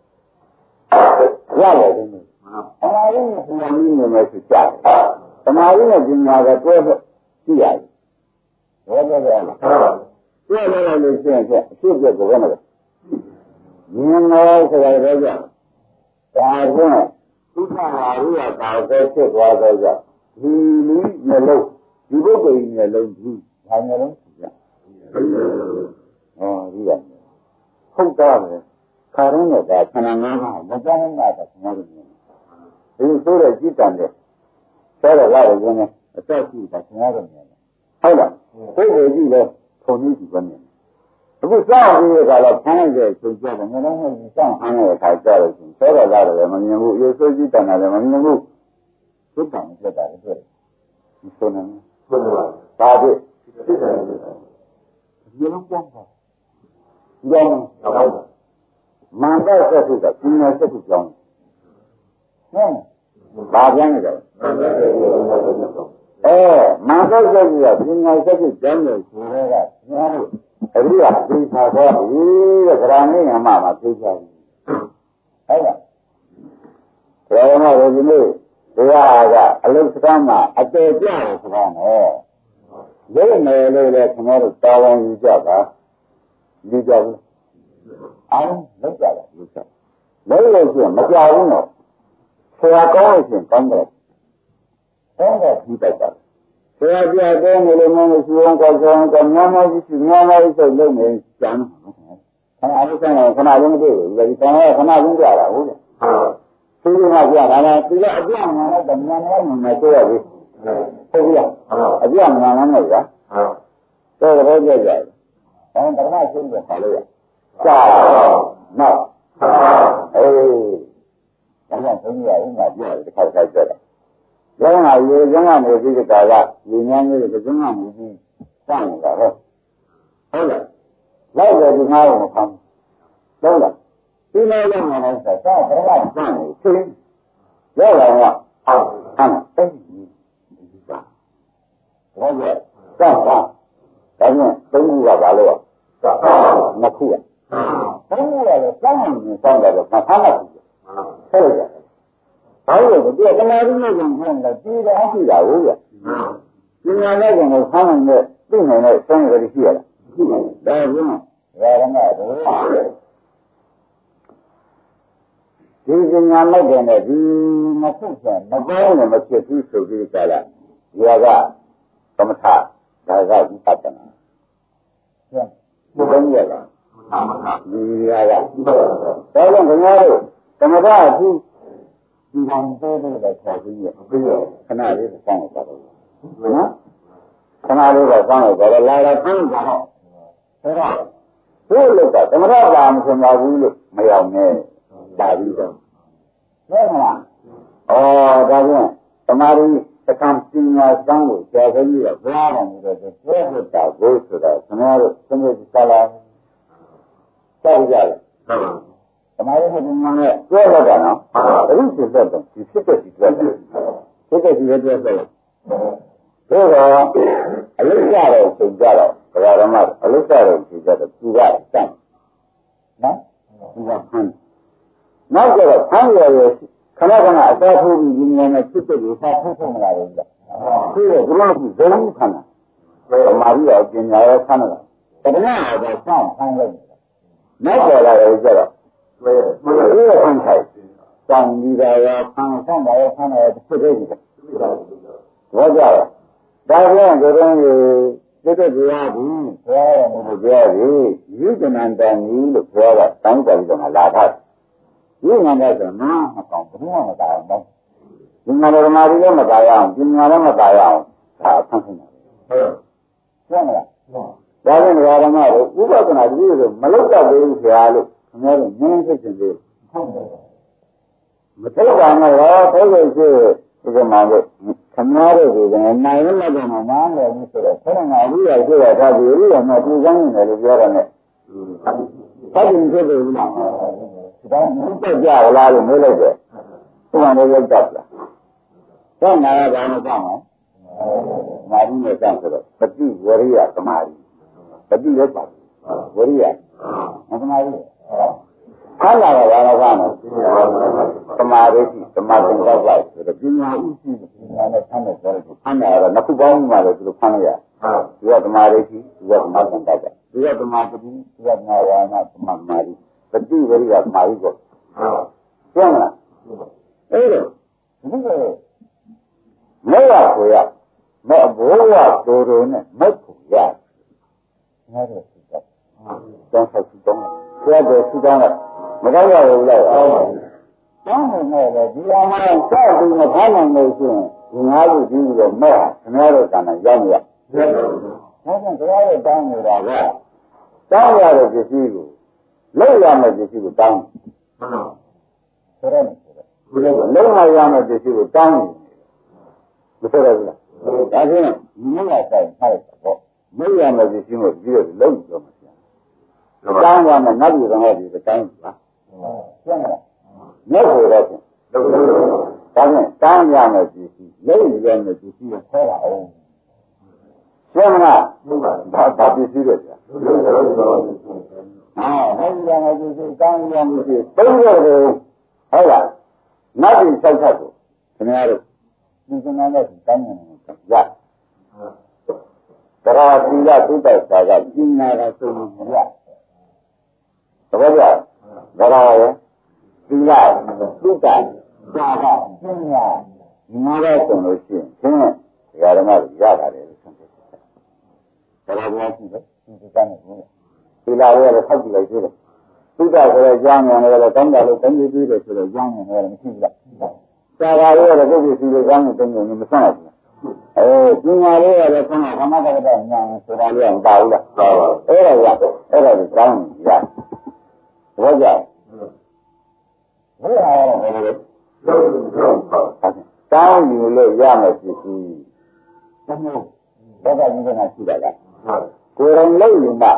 ရတယ်ဒီနေ့တမာရီနဲ့ပညာကြီးနေမယ်ဆိုကြတယ်တမာရီနဲ့ပညာကတွဲဖို့ကြည့်ရတယ်ဟုတ်ကဲ့လားတွဲလိုက်လို့ရှိရင်အဖြစ်အပျက်ကိုဘယ်နဲ့လဲမြင်တော့ဆိုတာလည်းကြဒါကသုခဟာရိယတာကိုဖြစ်သွားတော့ကြဒီလူမျိုးလုံးဒီပုဂ္ဂိုလ်ကြီးမျိုးလုံးဒီဘာမျိုးလုံးကြဒီကဟုတ်တာပဲခါရင်းနဲ့ဒါခန္ဓာ၅ပါးမကြောင်းတာကကျွန်တော်တို့မြင်ဒီဆိုတဲ့ကြည့်တန်တဲ့ဆိုတော့လာတယ်ကျွန်တော်အသက်ရှိတာကျွန်တော်တို့မြင်တယ်ဟုတ်လားပုဂ္ဂိုလ်ကြီးလည်းထုံနည်းကြည့်ပါမြင်အခုစောင့်ပြီးကြတော့ဖမ်းလိုက်တဲ့ချိန်ကျတော့ငါတို့ကစောင့်ဖမ်းတဲ့အခါကျတော့ဆိုတော့လာတယ်မမြင်ဘူးအေးဆိုကြည့်တန်တယ်မမြင်ဘူးသုတ္တံပြတ်တာလည်းတွေ့ဒီဆိုနေဟုတ်ပါဘူးဒါဖြစ်ဖြစ်တယ်ဒီလိုကြောင်းပါကြောင်းဟုတ်မန္တဆက်စုကဒီနယ်ဆက်စုကြောင်းဟုတ်ဘာပြန်နေတယ်မန္တဆက်စုကဒီနယ်ဆက်စုကြောင်းလို့ဆိုတော့ကညာလို့အရိယာသိသာသွားပြီတဲ့ခရာနေငမှာသိကြပြီဟုတ်လားဘယ်မှာလဲဒီနေ့တရားကအလုစကမ်းမှာအတေပြတယ်ဆိုတာနော်လို့မယ်လို့လည်းခင်ဗျားတို့တာဝန်ယူကြပါယူကြဘူးအားလုံးလောက်ကြတာလို့ဆိုလို့ရှိရင်မကြောက်ဘူးနော်ဆရာကောင်းလို့ရှိရင်ကောင်းတယ်ကောင်းတယ်ပြီးတိုက်တာဆရာပြတဲ့ငယ်လေးမျိုးရှိအောင်ကောင်းကောင်းကောင်းများများကြီးရှိများများကြီးဆိုလုပ်နေကြမ်းခဏအလုပ်ဆိုင်ခဏလုံးမတွေ့ဘူးဒီကောင်ကခဏလုံးကြတာဟုတ်ကဲ့သူကပြတာလားသူကအပြတ်မှန်တော့မြန်မြန်မှန်တွေ့ရပြီဟုတ်ပြီအပြတ်မှန်မှန်လို့ကတော့တော့ကြကြတယ်ဘာမှဓမ္မရှင်းပြပါလို့ရကြာနောက်အေးဒါကဘုရားဥမာပြောတယ်တစ်ခါတစ်ခါကြတယ်ကျောင်းကရေကျောင်းကနေပြီးတဲ့ကာလညီညာမျိုးတွေကျောင်းကနေပြီးစနေတာဟုတ်ဟုတ်လားလောက်တယ်ဒီငါ့ကိုမဖမ်းဘူးဟုတ်လားဒီလိုလုပ်နေတော့ဆိုတော့ဘယ်ကစနေချင်းရောက်လာတော့ဟမ်အဲ့ဒီဘာလို့လဲစောက်တာဒါနဲ့သုံးခုကဘာလို့စောက်နှစ်ခုอ่ะသုံးခုလည်းစောက်နေစောက်တယ်တော့မဖမ်းနိုင်ဘူးဟုတ်ကြဘာလို့လဲဒီကမာရီနဲ့ပြန်ပြန်တော့ဒီတော့ရှိတာဟုတ်ရဲ့ဒီညာနဲ့ကဖမ်းနိုင်တဲ့သိနိုင်တဲ့စောင့်ရည်ရှိရတာရှိတယ်ဒါကဘာရမတို့ဒီပညာမဲ့တယ်နဲ့ဒီမဖြစ်ချင်မကောင်းနဲ့မဖြစ်ဘူးဆိုပြီးကြလားဒီကသမထဒါကဝိပဿနာဘုရားရလားသမထဒီကဒါကြောင့်ခင်ဗျားတို့သမထအခုဒီဟန်သေးသေးပဲခေါ်ပြီးရပြီးတော့ခဏလေးစောင့်လိုက်ပါတော့နော်ခဏလေးတော့စောင့်လိုက်တော့လာလာဖမ်းကြတော့ဆိုတော့ဘုလို့ကသမထပါမဆင်ပါဘူးလို့မရောက်နဲ့ပါပြီးတော့ဟုတ်မလားဩဒါပြန်သမာဓိသကံပညာစံကိုကြာခကြီးကဘုရားတော်မူတဲ့ပြောဖို့တာဘုဆိုတာကျွန်တော်တို့သမုဒ္ဒသလာစောက်ကြတယ်သမာဓိပညာနဲ့ပြောတော့တာနော်ဘယ်လိုဖြစ်တော့ဒီဖြစ်တဲ့ဒီပြောတယ်ဖြစ်တဲ့ဒီပြောတယ်ဆိုတော့အလုကြတော့သင်ကြတော့ဘုရားဓမ္မအလုကြတော့သင်ကြတော့သူကစမ်းနော်သူကဖမ်းနောက်ကျတော့ဖမ်းရရခဏခဏအသာထိုးပြီးဒီနေနဲ့ဖြစ်တဲ့ကိုသာထိုးဖို့မလာဘူးလားပြီးတော့ဘုရားကဇုံခဏဘယ်မှာပြီးတော့ပညာရောခဏလားတကယ်တော့စောင့်ဖမ်းလိုက်နောက်ပေါ်လာတယ်ကျတော့ဘယ်ဖမ်းထိုက်တောင်းပြီးတာရောဖန်ဆန်းတာရောဖန်တာရောဖြစ်သေးတယ်ဘောကြပါဒါပြန်ကြတော့ဒီတရားဘူးဘုရားရဲ့ဘုရားကြီးယူဇနန္တန်ကြီးလို့ဘုရားကတောင်းကြပြီးတော့လာထားယူဇနန္တဆိုနားမကောင်းဘူးမသာအောင်ဒီမှာဓမ္မရီလည်းမသာရအောင်ဒီမှာလည်းမသာရအောင်ဒါဆန်းဆန်းတယ်ဟုတ်မလားဒါနဲ့ဓမ္မတို့ဥပဒနာတည်းလို့မလုပ်တတ်သေးဘူးဆရာလို့ခင်ဗျားတို့ငင်းသိချင်သေးဟုတ်တယ်မထက်ပါနဲ့ရောထိုးလို့ရှိဒီမှာလို့ခင်ဗျားတို့ကနိုင်ရမယ်တော့မမှန်းတယ်ဘူးဆိုတော့ခဏငါအပြီးရဆိုတော့ဒါဒီလိုမှပူကောင်းနေတယ်လို့ပြောတယ်နဲ့ဟုတ်တယ်ဖြစ်တယ်ဘူးလားဒါမှမဟုတ်ကြလားလို့မေးလိုက်တယ်ဥပမာလည်းရောက်တော့လားတော့ငါကဘာမှမကောင်းဘူးမာရီနဲ့ကြောင့်ဆိုတော့ပฏิဝရိယသမာဓိပฏิရပါဝရိယသမာဓိခန္ဓာကဘာလို့ကောင်းလဲသမာဓိသမာဓိကောက်လိုက်ဆိုတော့ပညာဥရှိပညာနဲ့ဆန်းတဲ့ဆိုတော့ခန္ဓာကတော့နှစ်ခုပေါင်းမှလည်းသူတို့ဖမ်းလို့ရဒီကသမာဓိဒီကသမာဓိကောက်တယ်ဒီကသမာဓိဒီကသမာဝါနာသမာဓိပฏิဝရိယသမာဓိကိုပြောမလားအဲ့တော့ဒီကမေရကိုရမေဘောဝတိုးတိုးနဲ့မက်ကိုရငါတို့သိတော့တောင်းဆက်တောင်းဘုရားကိုသိတောင်းလိုက်မတော့ရဘူးလားအော်တောင်းနေတယ်ဒီအမှန်စောက်ပြီးမဖမ်းနိုင်လို့ရှိရင်ဒီငါးခုကြည့်ပြီးတော့မဲ့ခင်ဗျားတို့ကံနဲ့ရောက်မရဒါကြောင့်ဘုရားရဲ့တောင်းနေတာကတောင်းရတဲ့ပစ္စည်းကိုလောက်ရမယ့်ပစ္စည်းကိုတောင်းဆိုတော့လောက်ရမယ့်ပစ္စည်းကိုတောင်းမဆိုရဘူးလားဒါဖြင့်မြင်လာဆိုင်ဖိုက်တော့မရမယ်ဒီချင်းကိုပြီးတော့လုံးပြောမှာပြန်တောင်းရမယ်နောက်ပြီးတော့ဒီတိုင်းပါပြန်လာမြတ်ဆိုတော့ဒါဖြင့်တောင်းရမယ်ဒီချင်းလုံးရမယ်ဒီချင်းကိုခေါ်ပါအောင်ပြန်လာဘာပစ္စည်းလဲဗျာဟုတ်ရမယ်ဒီချင်းတောင်းရမယ်ဒီသုံးရတယ်ဟုတ်လားနောက်ပြီး၆ချက်ကိုခင်ဗျားတို့ဒီကနေ့လည်းတောင်းနေတယ်ရသရာတိယသုတ္တသာကပညာကသုံးလို့ရသဘောကျသရာရဲ့တိယသုတ္တသာကပညာငါးတော့ဆိုလို့ရှိရင်သင်ဒကာဓမ္မတွေရတာလေလို့ဆိုတယ်သရာဘုရားရှိတယ်ဒီကနေ့ဘူးသီလရဲ့လည်းထောက်ကြည့်လိုက်သေးတယ်သုတ္တဆိုတဲ့ကြောင်းဉာဏ်လည်းတောင်းတာလို့တန်းပြီးပြီးတယ်ဆိုတော့ကြောင်းဉာဏ်လည်းမရှိဘူးလားသာသာရဲ့ပုဂ္ဂိုလ်စီလေးကြောင်းဉာဏ်တုံးနေမဆန်းဘူးပညာလေးရတယ်ခဏဓမ္မတက္ကသညာဆိုတာလေးအောင်ပါဘူးလားပါပါအဲ့ဒါရအဲ့ဒါကိုကောင်းရဘောကြဘယ်ဟာရလဲဘယ်လိုတောင်းယူလို့ရမယ်ဖြစ်စီသမုဘောကကြီးကရှိတာလားကိုယ်တော်လုံးယူမှ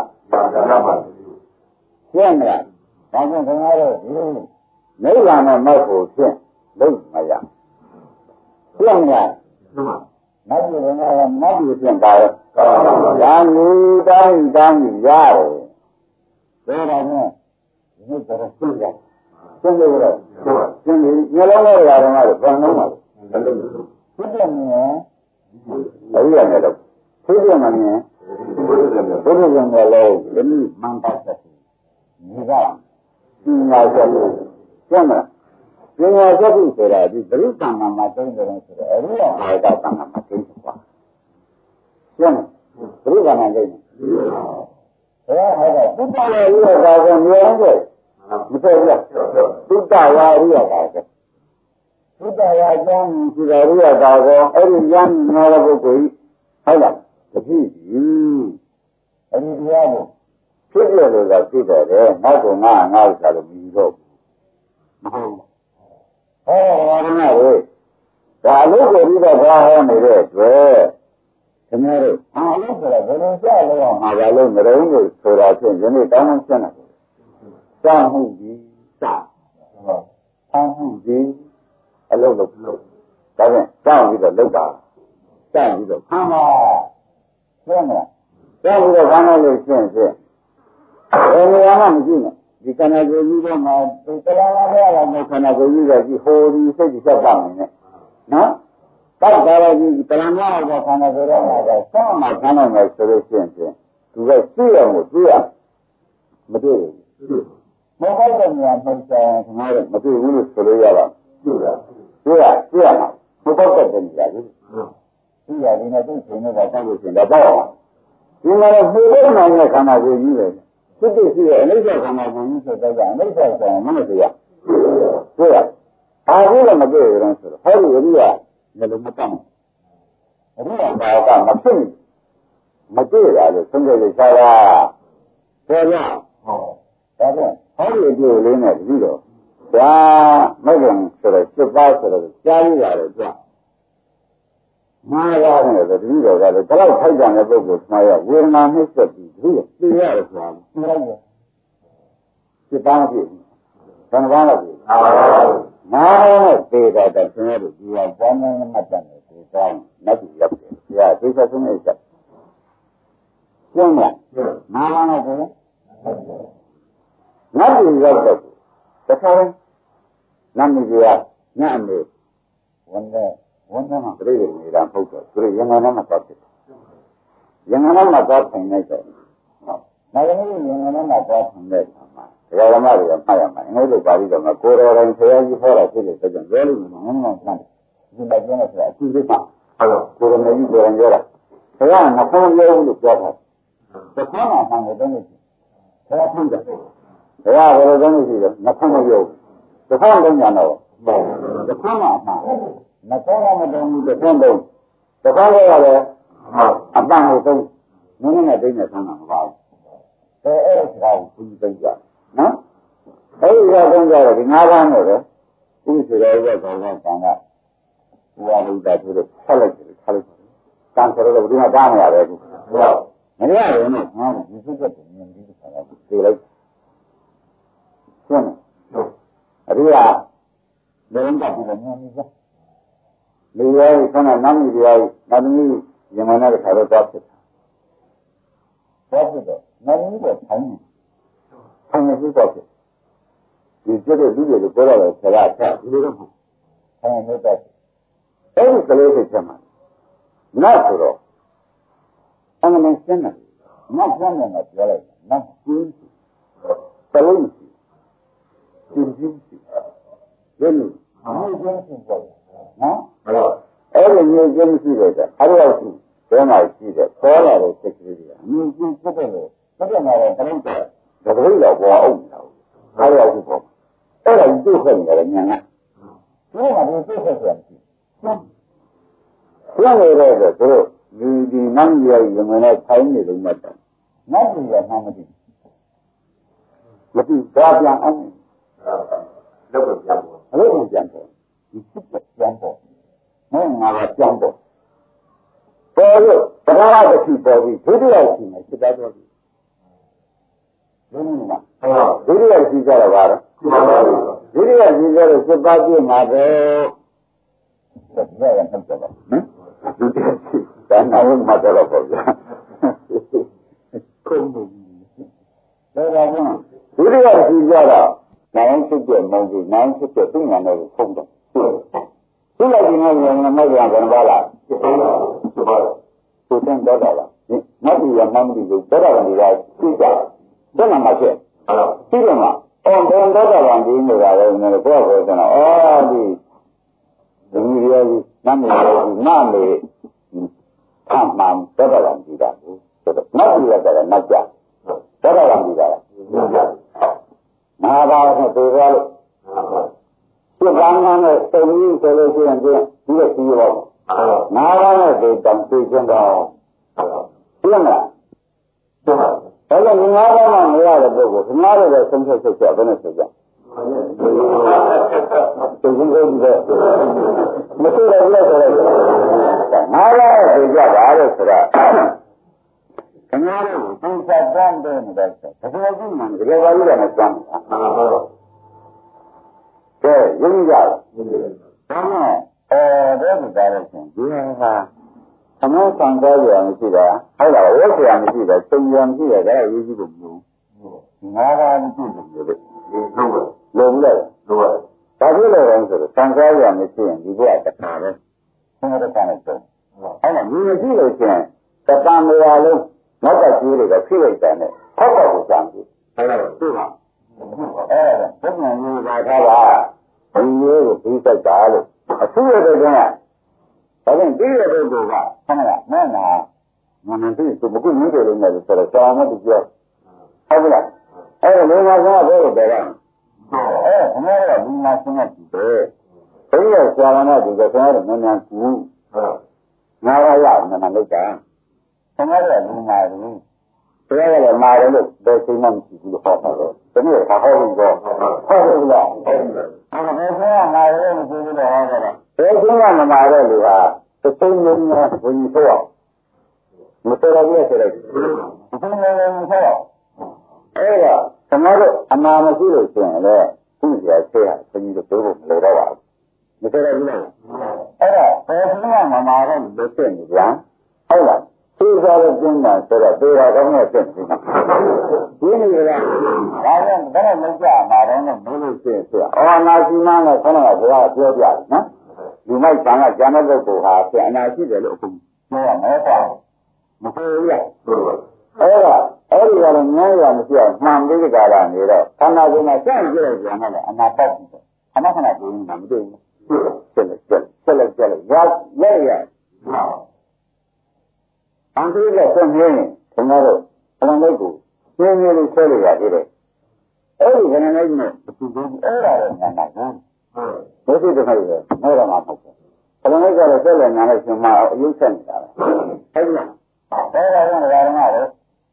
ရှင်းမလားဒါကြောင့်ခင်ဗျားတို့ဒီနိဗ္ဗာန်နဲ့မဲ့ကိုဖြင့်လုံးမရရှင်းမလားမတ်ကြီးကမတ်ကြီးပြင်ပါရဲ့။ဒါမျိုးတိုင်းရတယ်။ဒါတော့ဒီကတော့သိရ။သိလို့တော့သိတယ်။ညလုံးလေးရာတော့ဘယ်နှုံးပါလဲ။ဖြစ်တယ်မြင်။အဲ့ဒီရတယ်တော့ဖြစ်တယ်မမြင်။ဘုရားကလည်းဒီမှန်ပါသက်။ဒီကပညာချက်ကိုကျမ်းမှာပညာချက်ကိုဆိုတာဒီပရိသံမှာသိတယ်ဆိုတော့အဲ့ဒီဟာကတဏ္ဍာမှာသိတယ်ကွာကျမ်းပရိသံမှာသိတယ်ဘယ်ဟာကသုတ္တဝါရိယကာကမြင်တယ်မသိဘူးလားသုတ္တဝါရိယကာကသုတ္တဝါကျမ်းဒီရိယကာကအဲ့ဒီဉာဏ်နာတဲ့ပုဂ္ဂိုလ်ကြီးဟုတ်လားတပည့်ကြီးအဲ့ဒီတရားကိုဖြစ်ရလို့သာသိတယ်နောက်တော့ငါဥစ္စာလို့ပြီးတော့မဟုတ်ဘူးဟောရမလို့ဒါလို့ကိုပြီးတော့ဘာဟောနေတဲ့အတွက်ခင်ဗျားတို့အားလုံးဆိုတော့ဘယ်လိုကြလို့အောင်မှာပါလို့မရုံးလို့ဆိုတာဖြင့်ဒီနေ့တောင်းမှရှင်းတာပေါ့။စာမှုကြီးစာ။ဆောင်းမှုကြီးအလုပ်လုပ်လို့ဒါဖြင့်စောင့်ပြီးတော့လုပ်တာစောင့်ပြီးတော့ဖမ်းပါရှင်းမလားစောင့်ပြီးတော့ဖမ်းလို့ရှင်းဘယ်နေရာမှမကြည့်နဲ့ဒီခန္ဓာကိုယ်ကြီးတော့မှတလားလားပဲလာမယ်ခန္ဓာကိုယ်ကြီးကဒီဟိုဒီစိတ်ကြီးဆက်ပါမယ်နော်တောက်ကြရကြီးတလားလားကခန္ဓာကိုယ်တော့မှဆောင်းမှခန္ဓာမယ်ဆိုလို့ရှိရင်သူကသိရမို့သိရမတွေ့ဘူးမဟုတ်တဲ့နေရာမှာဆိုင်ခဏတော့မတွေ့ဘူးလို့ဆိုလို့ရပါဘူးတွေ့ရမှာမဟုတ်တဲ့နေရာလေဒီရတယ်နဲ့သူ့ရှင်နေတာတောက်လို့ရှင်တော့ပေါ့ဒီမှာတော့ပြေဖို့နိုင်တဲ့ခန္ဓာကိုယ်ကြီးပဲစိတ်တည်းရှိရဲ့အနိစ္စခန္ဓာကိုယ်ကြီးဆိုတော့အနိစ္စဆိုရင်မမတွေ့ရအားကြီးလည်းမတွေ့ရတော့ဆိုတော့ဟောဒီဝိရိယလည်းလုံးမတတ်ဘူးအရိယာဘာကမဖြစ်မတွေ့ရလို့သုံးကြရချာလားပြောရဒါကြောင့်ဟောဒီအကျိုးလေးနဲ့ပြီးတော့ဒါမဂ္ဂင်ဆိုတော့စစ်သားဆိုတော့ကြားရရတယ်ကြာမှားရတယ်တတိတော်ကလည်းဒီလောက်ထိုက်ကြတဲ့ပုဂ္ဂိုလ်မှာရဝေဒနာနှိစ္စပြီးဒီသိရတယ်ဆိုတာသိလိုက်တယ်စစ်သားဖြစ်ဘယ်နှပါးလဲနားနဲ့သေတာတည်းဆင်းရဲလို့ဒီဟာဘောင်းနေမှတ်တယ်ဒီကောင်းလက်ကြည့်ရောက်တယ်ဒီဟာသိချက်ဆုံးနေချက်ကျင်းလားနားနဲ့သေနတ်ကြီးရောက်တော့တခါလဲနတ်ကြီးကညအမေဝန်နဲ့ပြည့်နေတာပုတ်တော့သူရငါနဲ့မပတ်တယ်ရငါနဲ့မပတ်နိုင်တဲ့တော့နောက်လည်းရငါနဲ့မပတ်နိုင်တဲ့အခါမှာဒကာဓမ္မတွေကမှတ်ရမှာအင်္ဂလိပ်ပါဠိတော်မှာကိုယ်တော်တိုင်ဆရာကြီးဟောတာဖြစ်တဲ့အတွက်ကြောင့်ပြောလို့မှမမှန်ဘူးဒီမှာပြောနေဆိုတာအကျိုးလေးပါကိုယ်တော်ကြီးကိုယ်တော်ပြောတာဆရာကနှခေါင်းပြောလို့ပြောတာတခါမှဆံတယ်တော့မရှိဆရာဖွင့်တယ်ဆရာဘယ်လိုလုပ်လို့ရှိလဲနှခေါင်းမပြောဘူးတခါမှတော့ညာတော့တခါမှအမှန်နှခေါင်းကမတုံးဘူးတခါတော့တခါလည်းရတယ်အပန်းကိုတုံးနည်းနည်းသိနေဆန်းတာမပါဘူးအဲ့ဒါကိုဘုရားသိကြနော်အဲ့ဒီကတော့ကြတော့ဒီ၅ပါးနဲ့ပဲဥစ္စေရောဥပ္ပဒေကောင်ကဘုရားဘုရားဆိုတော့ဆက်လိုက်တယ်ဆက်လိုက်တယ်တန်ဆိုတော့ဒီမှာတားနေရတယ်အခုမရဘူးနော်ငါကဒီစိတ်ကတည်းကမြင်ပြီးတော့ပြေးလိုက်ရှင်းအရိယာဘယ်တော့မှမမြင်ဘူးလေရောခဏနမ်းကြီးရောနတ်သမီးယမနာတဲ့ခါတော့သွားဖြစ်တော့နတ်သမီးကထိုင်နေရှိတော့ဖြစ်ဒီကျတဲ့လူတွေကိုပြောရတယ်ဆရာကဒီလိုတော့မဟုတ်ထိုင်နေတော့အဲ့ဒီကလေးစိတ်ချက်မှာနတ်ဆိုတော့အမှန်တန်ရှင်းတယ်နတ်ကျမ်းနဲ့ပြောလိုက်နတ်ကျင်းသလုံးရှိကျင်းရှိဒီလိုအမှုကျင်းရှိတယ်နော်အဲ့ဒီမျိုးကျင်းရှိတယ်အဲ့ဒါရှိဘယ်မှာရှိတယ်ပေါ်လာတဲ့စိတ်ကလေးတွေအမှုကျင်းဖြစ်တယ်လို့ဘယ်မှာလဲတလုံးတော့တပည့်တော်ပေါ်အောင်တာအဲ့ဒါရှိပေါ့အဲ့ဒါသူ့ခဲ့နေတယ်ညာကဒီမှာသူ့ခဲ့ပြန်ပြီပြန်နေတော့သူတို့ဒီနန်းကြီးရုံနဲ့ထိုင်းနေလို့မှတ်တယ်နန်းကြီးကမှမသိဒါပြန်အောင်လောက်ပြန်ပေါ့အဲ့လိုပြန်ပေါ့ဒီစစ်ပြန်ပေါ့မင်းငါကပြန်ပေါ့ပေါ်လို့တရားတော်ရှိပေါ်ပြီးဒုတိယရှိနေစစ်သားတော်ကြီးဘယ်နည်းမှာဒုတိယရှိကြတော့ဗါတော့ဒုတိယရှိကြတော့စစ်သားပြည့်မှာပဲဒါကနှုတ်တော့ဒုတိယရှိဒါနာဝမှာတော့ပေါ့ဗျာခုံးဘူးဒါကဒုတိယရှိကြတော့နိုင်ဖြစ်တဲ့မုံကြီးနိုင်ဖြစ်တဲ့သူ့ညာနဲ့ခုံးတယ်သူ့လိုက်ဒီမှာလည်းမဟုတ်ပြန်ဘယ်ပါလားသူတင်တော့တာလားမတ်ဒီရမှန်းဒီကိုတော်တော်တွေကသိကြဘယ်မှာမှဖြစ်ပြီးတော့မှအော်ဘယ်တော့တော်ဒီနေတာလဲနည်းကိုယ်ကိုယ်ကတော့အော်ဒီဒီရည်နမ်းနေနမ်းနေအမှန်တော်တော်ကြည့်တာဆိုတော့မတ်ဒီရတယ်နတ်ကြတော်တော်ကြည့်တာမဟာဘာဝနဲ့ပြောရလို့ဒီကံနဲ့တုံးကြီးဆိုလို့ရှိရင်ဒီလိုကြည့်ရောနားရတဲ့ဒီတောင်သိချင်းတော့ပြင်းလားဒါကြောင့်ငါးပါးမှမရတဲ့ပုဂ္ဂိုလ်ခမားရတဲ့ဆုံးဖြတ်ချက်ဘယ်နဲ့ဆိုကြသိချင်းကိုကြည့်တော့မသိတော့ဘူးဆိုတော့ငါးပါးသိကြပါလို့ဆိုတော့ခမားတို့ကိုသင်္ချာတန်းတဲ့နေတဲ့တကယ်ကြည့်မှတကယ်ပါလို့လည်းမစမ်းဘူးကဲရင်းကြတယ်ဒါနဲ့တဲ့ဒီကားလို့ရှင်ဒီဟာသမုသံဃာရံမရှိတာဟုတ်လားဝိဆရာမရှိတာသုံးရံမရှိတာဒါအရေးကြီးလို့မျိုးငါးပါးမရှိဘူးလို့ဒီလုံးလုံးလိုက်လို့ဒါဖြစ်လို့ရင်ဆိုတော့သံဃာရံမရှိရင်ဒီဘက်ကတခါပဲဆင်းရဲတဲ့နဲ့တော့အဲ့ဒါမြင်မရှိလို့ရှင်တပံမရလုံးနောက်ကကြီးတွေကဖိလိုက်တယ်နဲ့ဖောက်တော့ကိုစမ်းကြည့်အဲ့ဒါသူ့ဟာအဲ့ထားတာဒီမျိုးကိုပြီးသက်တာလို့အခုရတဲ့ကဒါပြန်ပြီးရတဲ့ပုဂ္ဂိုလ်ကခဏကမဲ့နာမနတိသူမကုမင်းတွေလည်းလည်းဆိုတော့ဆောင်းမတူပြောဟုတ်ကလားအဲ့ဒါလူမဆင်းကဘယ်လိုပဲလဲခမရကလူမဆင်းကဒီပဲဘုရားဆရာမနဲ့ဒီကဆရာတို့မြန်မြန်ကူနာရရမနလုပ်တာခမရကလူမာလူဘုရားကလည်းမာတယ်လို့ဘယ်ချိန်မှမရှိဘူးလို့ဟောတာပဲဒီနေ့ကဟောလို့တော့ဟုတ်ဘူးလားအဲ့ဒါဘယ်ချိန်ကမာတယ်လို့ပြောလို့ဟောတာလဲဘယ်ချိန်ကမမာတဲ့လူဟာသိသိငြိမ်းငြိမ်းဝင်ဆိုတော့မတော်ရဘူးဆိုတော့သိသိငြိမ်းငြိမ်းဆိုတော့အဲ့ဒါကျွန်တော်တို့အနာမရှိလို့ရှိရင်လည်းသူ့ဆရာဆေးဟာဆင်းပြီးတော့ပြောဖို့မလိုတော့ပါဘူးမတော်ရဘူးလားအဲ့ဒါဘယ်ချိန်ကမမာတဲ့လူဖြစ်နေကြဟုတ်လားသိစားလို့ကျင်းတာဆိုတော့ပေတာကောင်းတဲ့ဖြစ်နေတာဒီနေ့ကဒါနဲ့ဘယ်နဲ့လောက်ကြမှာတော့မလို့ရှိရင်ဆိုအော်အနာရှိမှလည်းခဏကဘုရားပြောပြတယ်နော်လူမိုက်ဆံကကျန်တဲ့ပုဂ္ဂိုလ်ဟာပြန်အနာရှိတယ်လို့အခုပြောရမယ်ပေါ့မဟုတ်ဘူးလားအဲ့ဒါအဲ့ဒီကတော့ငြင်းရမရှိအောင်မှန်ပြီးကြတာနေတော့ခန္ဓာကိုယ်မှာစန့်ကြည့်လိုက်ပြန်တော့အနာပေါက်ပြီးတော့ခဏခဏတွေ့နေတာမတွေ့ဘူးဆက်လိုက်ရအန်တီကဆက်နေရင်ခင်ဗျားတို့ခဏလေးကိုရှင်းရှင်းလေးဆွဲလိုက်ရသေးတယ်အဲ့ဒီခဏလေးနဲ့သူကအဲ့ဒါလည်းနားနာဟုတ်ဘုရားတခါကြီးတော့တော့မှာမဟုတ်ဘူးခဏလေးကတော့ဆက်လက်နားလို့ရှင်မအယုတ်ဆက်နေတာပဲဟုတ်လားအဲ့ဒါကလည်းဓမ္မတော့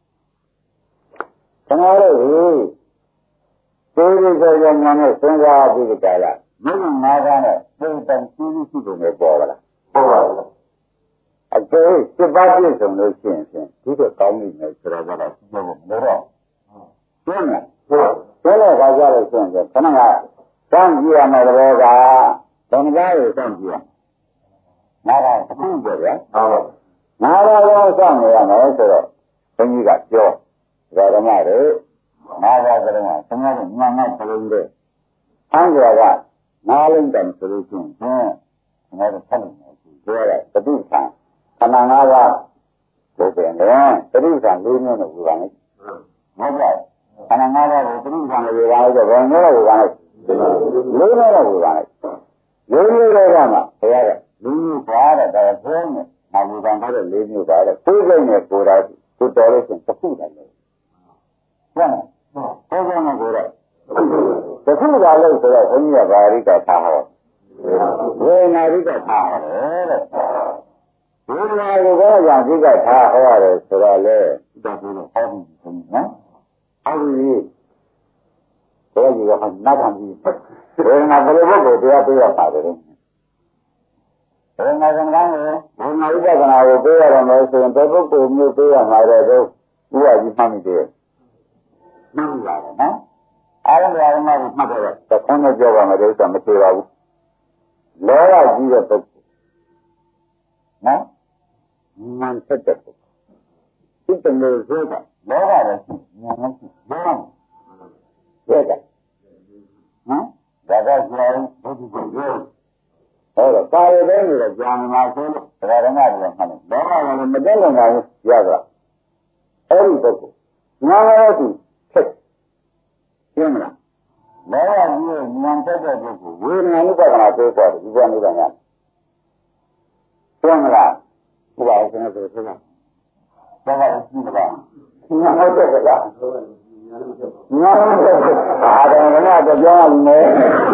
ခင်ဗျားတို့ဒီကြောင့်ညာနဲ့စဉ်းစားပြီးကြလားမင်းငါးပါးနဲ့ပုံစံရှိရှိပုံနဲ့ပေါ်လာဟုတ်ပါဘူးအကျိုးစစ်ပါပြည့်စုံလို့ရှိရင်ဖြင့်ဒီတော့ကောင်းနေတယ်ဆိုတော့ကတော့ပြောဖို့မလိုတော့ရှင်းလားပြောတဲ့အခါကျလို့ရှိရင်ခဏကစမ်းကြည့်ရမယ်တော့ကဘယ်နှကားကိုစမ်းကြည့်ရနားတာအခုပြောဗျာဟုတ်နားတာကိုစမ်းနေရမယ်ဆိုတော့ဘုန်းကြီးကပြောဓမ္မတွေနားတာကလည်းဆင်းရဲတဲ့ညံ့တဲ့ဘလုံးတွေအန်းကြောကနားလုံးတယ်ဆိုလို့ရှိရင်ငါတို့ဆက်နေတယ်ပြောရတဲ့တတိခံခန္ဓာ၅ပါးကိုပြင်တယ်တတိခံ၄မျိုးနဲ့ဝေပါမယ်ဟုတ်ကဲ့ခန္ဓာ၅ပါးကိုတတိခံနဲ့ဝေပါလို့ဘယ်မျိုးနဲ့ဝေပါလဲ၄မျိုးနဲ့ဝေပါလိုက်၄မျိုးတွေကမှဘုရားကလူမျိုးပါတဲ့ဒါဖုံးနဲ့နာဝေပါတဲ့၄မျိုးပါတဲ့ကိုယ်စိတ်နဲ့ကိုယ်တော်ကိုတော်လို့ရှိရင်တစ်ခုတည်းလေဟုတ်လားကိုယ်စိတ်နဲ့ကိုယ်တော်တစ်ခုသာလို့ဆိုတော့ဘုန်းကြီးကဗာရိကထားဟောဝေနာရိကထားဟောတဲ့ဘုရားကိုဘာကြောင့်ဒီကထားဟောရတယ်ဆိုတော့လေဒါဆိုတော့ဟောပြီးနော်အဲဒီဘယ်ကြီးကနတ်ကံကြီးဘယ်မှာဘယ်လိုပုဂ္ဂိုလ်တရားပေးရပါတယ်ဘယ်မှာကံကံလဲဘယ်မှာဥပဒနာကိုပေးရတော့မယ်ဆိုရင်ဘယ်ပုဂ္ဂိုလ်မျိုးပေးရမှာလဲတော့ဥပကြီးမှတ်မိတယ်မှတ်ပါတော့နော်အားလုံးအားလုံးမှတ်တယ်တခါနဲ့ပြောပါမယ်လို့ဆိုမသေးပါဘူးလောကကြီးတဲ့ပုဂ္ဂိုလ်နော်မှန်ဆက်တဲ့ပုဂ္ဂိုလ်ဒီတမျိုးဆိုတာလောကရဲ့ဉာဏ်မရှိဘောင်းရဲ့ကနော်ဒါကကြောင်းဘုဒ္ဓကိုပြောအဲ့တော့ကာရတဲ့နေတော့ကြာမှာဆိုလို့ဓမ္မတွေမှတ်တယ်လောကကလည်းမတက်လုံတာဘူးရတာအဲ့ဒီပုဂ္ဂိုလ်ငါလည်းသူဖြစ်ရှင်းမလားလောကကြီးဉာဏ်တက်တဲ့ပုဂ္ဂိုလ်ဝေဒနာဥပဒနာသိသွားတယ်ဒီကနေ့တော့ညာရှင်းမလားဘုရားရှင်ကဆိုဆိုတာဘာသာရှိမလားညာဟုတ်တယ်ကလားညာဟုတ်တယ်အားတယ်ကတော့ပြောရမယ်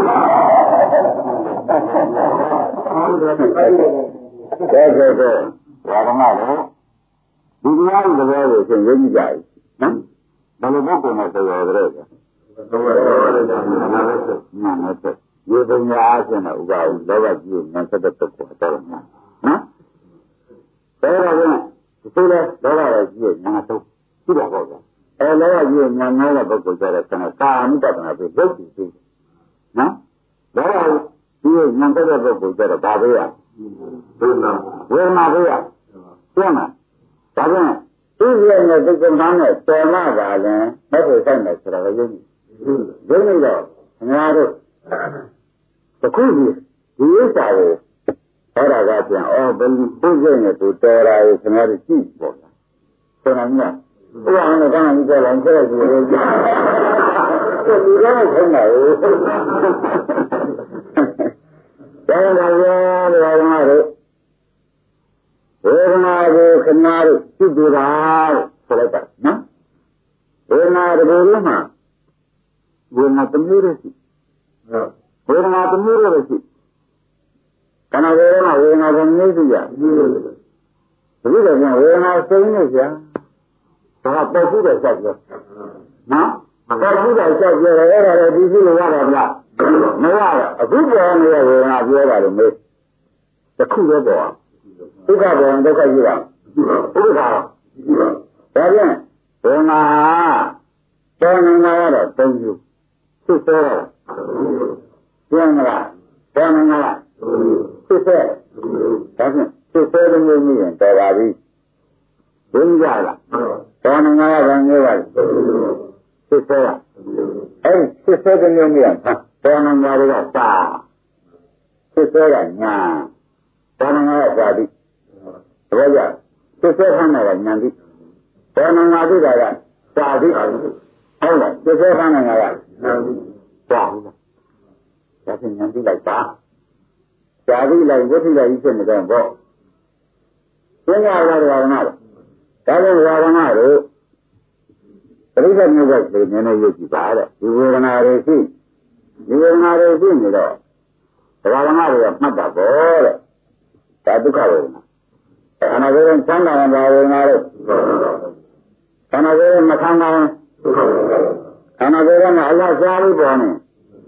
တဲ့ဘာမှမဟုတ်ဒီတရားဥပဒေကိုသင်ရကြတယ်နော်ဘယ်လိုပုဂ္ဂိုလ်နဲ့ဆိုရတယ်လဲနာမည်ရေပုံများအချင်းနဲ့ဥပါဝလောဘကြီးနဲ့ဆက်တဲ့ပုဂ္ဂိုလ်တော့နော်ဒါတော့ဒီလိုလဲလောဘကြီးနဲ့နာတော့ရှိတာပေါ့ဗျာလောဘကြီးနဲ့နာတဲ့ပုဂ္ဂိုလ်ကြတဲ့ဆန္ဒကာမိတ္တနာပြီးရုပ်ကြည့်ပြီးနော်လောဘကြီးနဲ့နာတဲ့ပုဂ္ဂိုလ်ကြတော့ဘာပဲရဝေဒနာပဲရရှင်းလားဒါကြောင့်ဒီရဲ့နဲ့ဒီကံနဲ့တော်လာပါလဲမဲ့ဖို့ဆိုင်တယ်ဆိုတော့ရုပ်ကြည့်ရုပ်နေတော့ငါတို့တခုဒီဥစ္စာကိုအဲ့ဒါကပြန်ဘယ်လိုပုံစံနဲ့သူတော်တာကိုခင်ဗျားတို့ကြည့်ပေါ့လားဆိုတော့ညဘုရားနဲ့ကံကြီးကြောက်လာဆက်ကြည့်လို့လူတော့ခေါင်းပါဘူးဒါကလည်းဒီမှာတို့ဝေဒနာကိုခဏတို့သိကြတာဆိုလိုက်တာနော်ဝေဒနာတကူလုံးမှာဝေဒနာတစ်မျိုးတည်းရှိဝေဒနာတစ်မျိုးတည်းရှိခဏဝေဒနာတစ်မျိုးရှိကြဒီလိုကဝေဒနာစိမ့်နေကြဒါကပုတ်ပြီးတော့ဆက်ပြောနော်ပုတ်ပြီးတော့ဆက်ပြောတယ်အဲ့ဒါလည်းဒီရှိလို့ရတာဗျာမရတော့အခုပြောနေတဲ့ဝေဒနာပြောတာလို့မေးတစ်ခုပဲပေါ်ဒုက္ခပေါ်ဒုက္ခရှိတာဒုက္ခဒါဖြင့်ဝေဒနာတော်နေတာကတော့သုံးမျိုးသိစောပြောမလားတော်နေတာလားသိစေဒါဖြင့်သိစေတဲ့မျိုးကြီးရင်တော်ပါပြီဘုရားလားတော်နေတာကဘယ်မျိုးလဲသိစေအဲ့သိစေတဲ့မျိုးကြီးကတော်နေတာတွေကစာသိစေကညာတော်နေတာကဇာတိဘောကြသိစေခန်းကညာတိတော်နေတာကဇာတိဟုတ်လားသိစေခန်းကညာတိဒါဖြင့်ညာတိလိုက်ပါဇာတိလိုက်ဝိသိလိုက်ဖြစ်နေတယ်ပေါ့သင်္ခါရဝါဒနာဒါကြောင့်ဝါဒနာတို့ပရိသတ်မျိုးကလည်းနည်းနည်းရုပ်ကြည့်ပါတဲ့ဒီဝေဒနာတွေရှိနေတော့ဝါဒနာတွေကမှတ်တာပေါ့တဲ့ဒါဒုက္ခဝေဒနာခန္ဓာကိုယ်ချမ်းသာတဲ့ဝေဒနာတို့ခန္ဓာကိုယ်မခံနိုင်ခန္ဓာကိုယ်ကအလားစားပြီးပေါ်နေ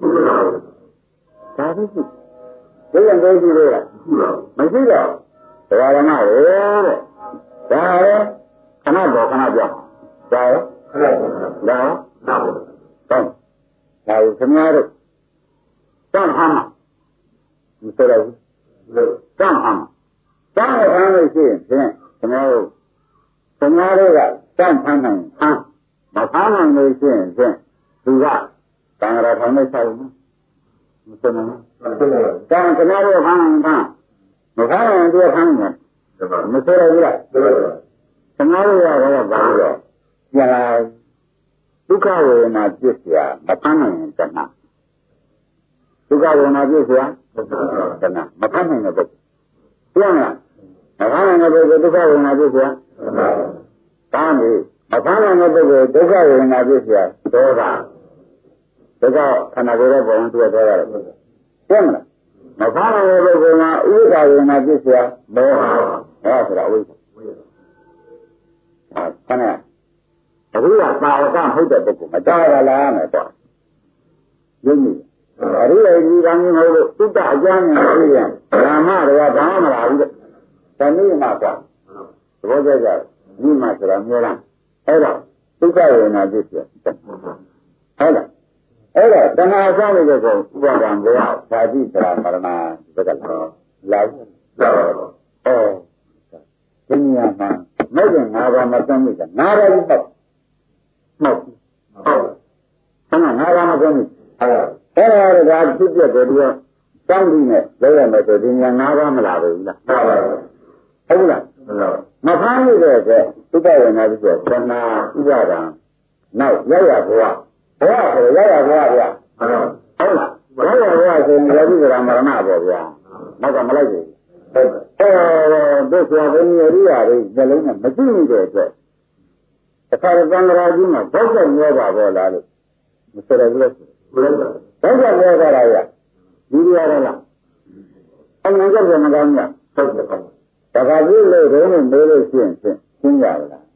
ဒါသိရှိဒီရင်သိရှိလို့မရှိတော့ဝါဒနာတွေတဲ့ဒါလည်းခဏပေါ်ခဏပြောင်းဒါရောဒါတော့ဒါကိုခင်ဗျားတို့တန်ဟမ်းမဆိုတော့ဘူးတန်ဟမ်းလို့ရှိရင်ဖြင့်ခင်ဗျားတို့ကတန်ဟမ်းနိုင်ဟမ်းမဖမ်းနိုင်လို့ရှိရင်ဖြင့်သူကတန်ရထောင်နဲ့ဆိုင်ဘူးမဆိုနိုင်ဘူးတန်ခင်ဗျားတို့ဖမ်းနိုင်ဟမ်းမဖမ်းနိုင်တော့ဖမ်းနိုင်မဆိုရဘူးလားခင်ဗျားတို့ကတော့ဘာလို့လဲပြန်လာဒုက္ခဝေဒနာပြည့်စရာမဖမ်းနိုင်ရင်တဏှာဒုက္ခဝေဒနာပြည့်စရာတဏှာမဖမ်းနိုင်တဲ့ပုဂ္ဂိုလ်ပြန်လာမဖမ်းနိုင်တဲ့ပုဂ္ဂိုလ်ဒုက္ခဝေဒနာပြည့်စရာဒါမျိုးမဖမ်းနိုင်တဲ့ပုဂ္ဂိုလ်ဒုက္ခဝေဒနာပြည့်စရာဒေါသဒုက္ခခန္ဓာကိုယ်ရဲ့ဘဝတူရသွားရတယ်ပြန်လာမဖမ်းနိုင်တဲ့ပုဂ္ဂိုလ်မှာဥပ္ပဒါဝေဒနာပြည့်စရာမောဟဒါဆိုတာဝိသခဏအခုကပါဝကမဟုတ်တဲ့ပုဂ္ဂိုလ်မတားရလားမယ်တော့ယုံကြည်အရိယာကြီးကံကြီးမဟုတ်လို့သုတ္တအကျမ်းနဲ့ပြည့်ရင်ဓမ္မတွေကဘာမှမလာဘူးတဲ့။ဒါနည်းမှာကွာသဘောကျကြဒီမှာဆိုတာမျိုးလားအဲ့တော့သုတ္တဝေဒနာပြည့်စုံဟုတ်လားအဲ့တော့တဏှာဆောင်နေတဲ့ကောဥပါဒံဘောဓာတိသရမရဏဒီကလာဒီနေရာမှာမဲ့ရင်ငါးပါးမသုံးမိတာငါးပါးကြီးပေါ့ဟုတ်ဆန္ဒငါးပါးမသုံးမိအဲ့ဒါကဖြစ်ပြတယ်ဒီကစောင်းပြီးနဲ့လဲရမယ်ဆိုဒီညာငါးပါးမလာဘူးလားဟုတ်လားမဖမ်းလို့တဲ့သုတ္တဝေဒနာပြည့်စုံသနာဥပါဒံနောက်ရောက်ရဘဝဆိုရောက်ရဘဝဗျာဟုတ်လားရောက်ရဘဝဆိုရင်ယောဂိကရမရဏပေါ့ဗျာနောက်ကမလိုက်ဘူးတို့ဆိုဘယ်နည်းရိယာတွေဇလုံးနဲ့မကြည့်နေတဲ့အတွက်အခါရသံဃာကြီးမှာဘောက်ဆက်မျောပါပေါ်လာလို့မစရဘူးလေဘောက်ဆက်မျောတာရဒီရရလားအမှန်ကလည်းမကောင်းဘူးဟုတ်တယ်ကောင်းတခါကြီးလို့ဒုံးနဲ့မေးလို့ရှိရင်ရှင်းကြပါလား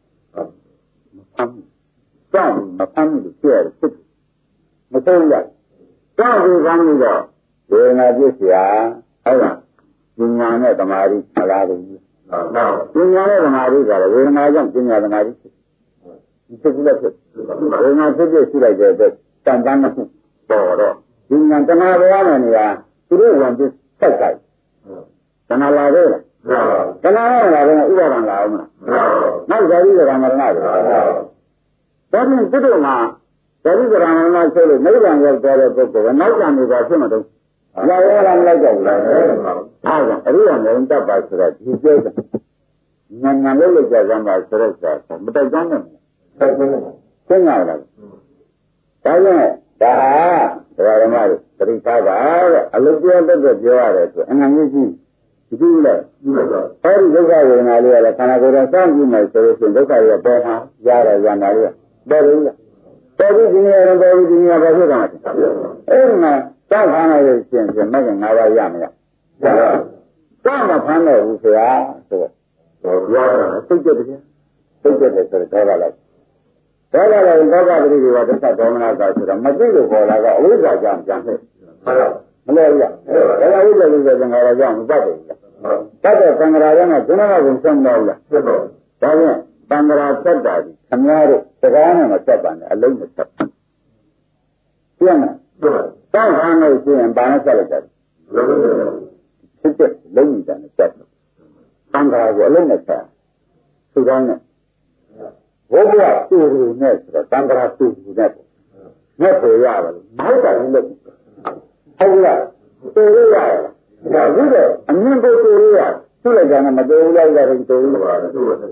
ကြောက်မဖမ်းလို့ပြရတယ်ဖြစ်မဆုံးရကြောက်ပြီးကောင်းလို့တော့ဝေဒနာပြည့်စရာဟုတ်လားပညာနဲ့သမာဓိမလားဘူးပညာနဲ့သမာဓိကလည်းဝေဒနာကြောင့်ပညာသမာဓိဖြစ်ဒီစိတ်ကလည်းဖြစ်ဝေဒနာဖြစ်ဖြစ်ရှိလိုက်တဲ့အတွက်တန်တန်းမှုပေါ်တော့ဒီဉာဏ်တဏှာဘဝနဲ့နေရာသူတို့ဝင်ပြီးဆက်ဆိုင်တဏှာလာသေးလားတဏှာနဲ့လာတယ်ဥပါဒံလာအောင်မလားနောက်ဇာတိကရမရဏတွေဒါဖြင့်သူတို့မှာဇာတိကရမရဏဆိုလို့နိဗ္ဗာန်ရောက်သွားတဲ့ပုဂ္ဂိုလ်ကနောက်ကြံနေတာဖြစ်မှာတော့လာရလားမလိုက်ကြဘူးလားအားကြောင့်အရိယာမေတ္တပါဆိုတော့ဒီကျဲတယ်ညာလို့လို့ကြာကြမှာဆိုတော့မတိုက်ကြမ်းနဲ့သိငါလားဒါကြောင့်ဒါဟာဓမ္မတို့ပရိသတ်ပါတဲ့အလုပ်ပြောတတ်တဲ့ပြောရတယ်ဆိုအငြင်းကြီးဒီလိုလေအဲဒီဒုက္ခဝေဒနာလေးရတဲ့ခန္ဓာကိုယ်ကစောင့်ကြည့်မယ်ဆိုလို့ရှိရင်ဒုက္ခတွေပေါ်မှာရရရနာလေးပေါ်လို့လားပေါ်ပြီးဒီနေရာပေါ်ပြီးဒီနေရာပေါ်ဖြစ်တာအဲဒီမှာစောင့်ခံရလို့ရှိရင်မကငါးပါးရမလားစောင့်မဖမ်းတော့ဘူးဆရာဆိုတော့ပြောတာသိကြတယ်သိကြတယ်ဆိုတော့ဒေါသလိုက်ဒေါသလည်းဒေါသပရိဒီဝဒုက္ခဒေါမနတာဆိုတော့မသိလို့ပေါ်လာတော့အဝိဇ္ဇာကြောင့်ပြန်ဖြစ်မလဲရဒါကဝိဇ္ဇာလို့ဆိုတဲ့ငါးပါးကြောင့်မတတ်ဘူးတတ်တဲ့သံဃာရဲ့ကဇုနကဘုံဆုံးတော့လားဖြစ်တော့ဒါဖြင့်သံဃာသက်တာဒီခမည်းတော်စကားနဲ့မဆက်ပါနဲ့အလုံးမဆက်ပါပြည့်မလားတောင်းခံလို့ရှိရင်ဘာနဲ့ဆက်လိုက်ကြလဲဖြစ်တဲ့လုံးကြီးတယ်ဆက်သံဃာကိုအလုံးနဲ့ဆက်သူကောင်းနဲ့ဘုရားသူ့လူနဲ့ဆိုတော့သံဃာသူ့လူနဲ့နဲ့ပေါ်ရပါလို့မဟုတ်တာလည်းဟုတ်လားတူရရတယ်ဒါကြည့်တော့အမြင်ကိုတူရရသူ့လိုက်ကြတယ်မတူဘူးလိုက်ကြတယ်တူဘူးပါအကုန်တူတယ်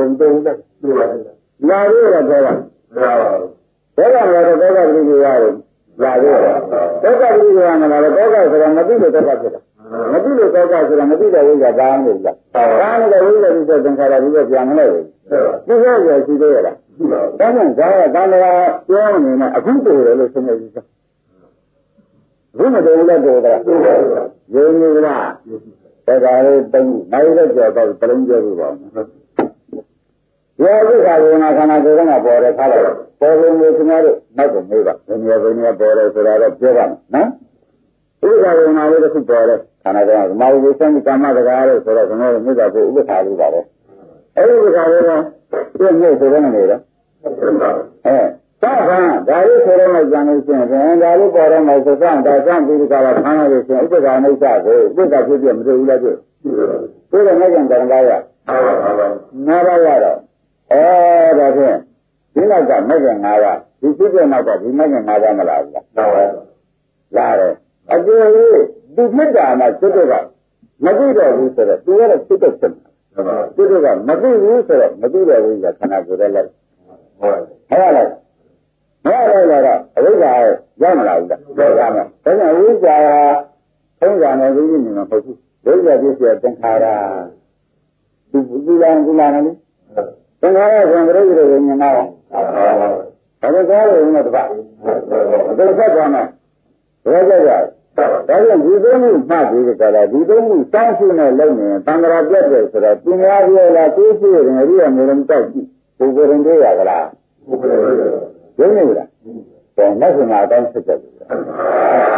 လာရတော့တော့လာတော့တော့ပြည်ကြီးရတယ်လာရတော့တော့ပြည်ကြီးရမှာတော့တော့ဆိုတာမသိလို့တော့ဖြစ်တာမသိလို့တော့ဆိုတာမသိတဲ့ဝိဇ္ဇာဘာမှမဟုတ်လားဘာနဲ့ဝိဇ္ဇာပြီးတော့သင်္ခါရပြီးတော့ပြန်မလဲဘူးဒီလိုရရှိသေးရလားဒါကြောင့်ဇာကတန်ត្រာပြောနေနဲ့အခုတူတယ်လို့ဆိုနေပြီဘုမတော်လည်းတော်တာယုံနေလားဒါကလေးတုံးနိုင်လည်းကြောက်တော့ပလုံးပြောပြပါဦးရောဒုက္ခဝေဒနာခန္ဓာကိုယ်ကပေါ်တယ်ခါတော့ပေါ်လို့မျိုးခင်ဗျားတို့နောက်ကမေးပါဘယ်နေရာပေါ်တယ်ဆိုတာတော့ပြောပါမယ်နော်ဒုက္ခဝေဒနာလေးတစ်ခုပေါ်တယ်ခန္ဓာကိုယ်ကမာဝိသံကာမစကားလို့ဆိုတော့ကျွန်တော်တို့မြစ်တာကိုဥပ္ပခါလို့ပါပဲအဲဒီဥပ္ပခါလေးကပြည့်မြည့်ဆိုတော့နေတယ်သာခန္ဒါလေးဆိုတော့မှကြံလို့ရှိရင်ဒါလေးပေါ်တော့မှဆိုတော့ဒါစံပြီးဒီကလာခန္ဓာလေးဆိုဥပ္ပခါအိဋ္ဌကိုဥပ္ပခါဖြစ်ပြမတွေ့ဘူးလားတွေ့တွေ့တယ်ငါကြံတယ်ကားရနားရတော့ဒါဖြင့်ဒီနောက်ကမဂ္ဂင်၅ပါးဒီဖြစ်တဲ့နောက်ကဒီမဂ္ဂင်၅ပါးမလားဘူးလားလာတယ်အကျိုးလေးဒီမြတ်တာမှာစိတ်ကမသိတော့ဘူးဆိုတော့သူကတော့စိတ်တက်တယ်စိတ်ကမသိဘူးဆိုတော့မသိတော့ဘူးကခန္ဓာကိုယ်ရဲ့လိုက်ဟုတ်လားမရတော့အဝိဇ္ဇာရောက်မလာဘူးလားရောက်ပါမယ်ဒါကြောင့်ဝိဇ္ဇာထုံးစံနဲ့ဝိဉ္ဇဉ်မှာမဟုတ်ဘူးဝိဇ္ဇာပြည့်စုံသင်္ခါရဒီလာနေလေသင်္ခါရဆိုရင်ပြိဋ္ဌိဝိညာဏရောဒါကြောင့်ကြားလို့ဦးမတပါအကုန်ဆက်သွားမယ်ဘယ်ကြရဒါကြောင့်ဒီသုံးမှုမှတ်ပြီးကြတာဒီသုံးမှုတောင်းရှိနေလို့နေသံဃာပြတ်တယ်ဆိုတော့ပညာပြောလားသိရှိရင်အရိယာမေရုံတောက်ကြည့်ပုဂ္ဂိုလ်ရင်တွေ့ရကြလားရုံးနေလားတော့မဆင်တာအတိုင်းဖြစ်တယ်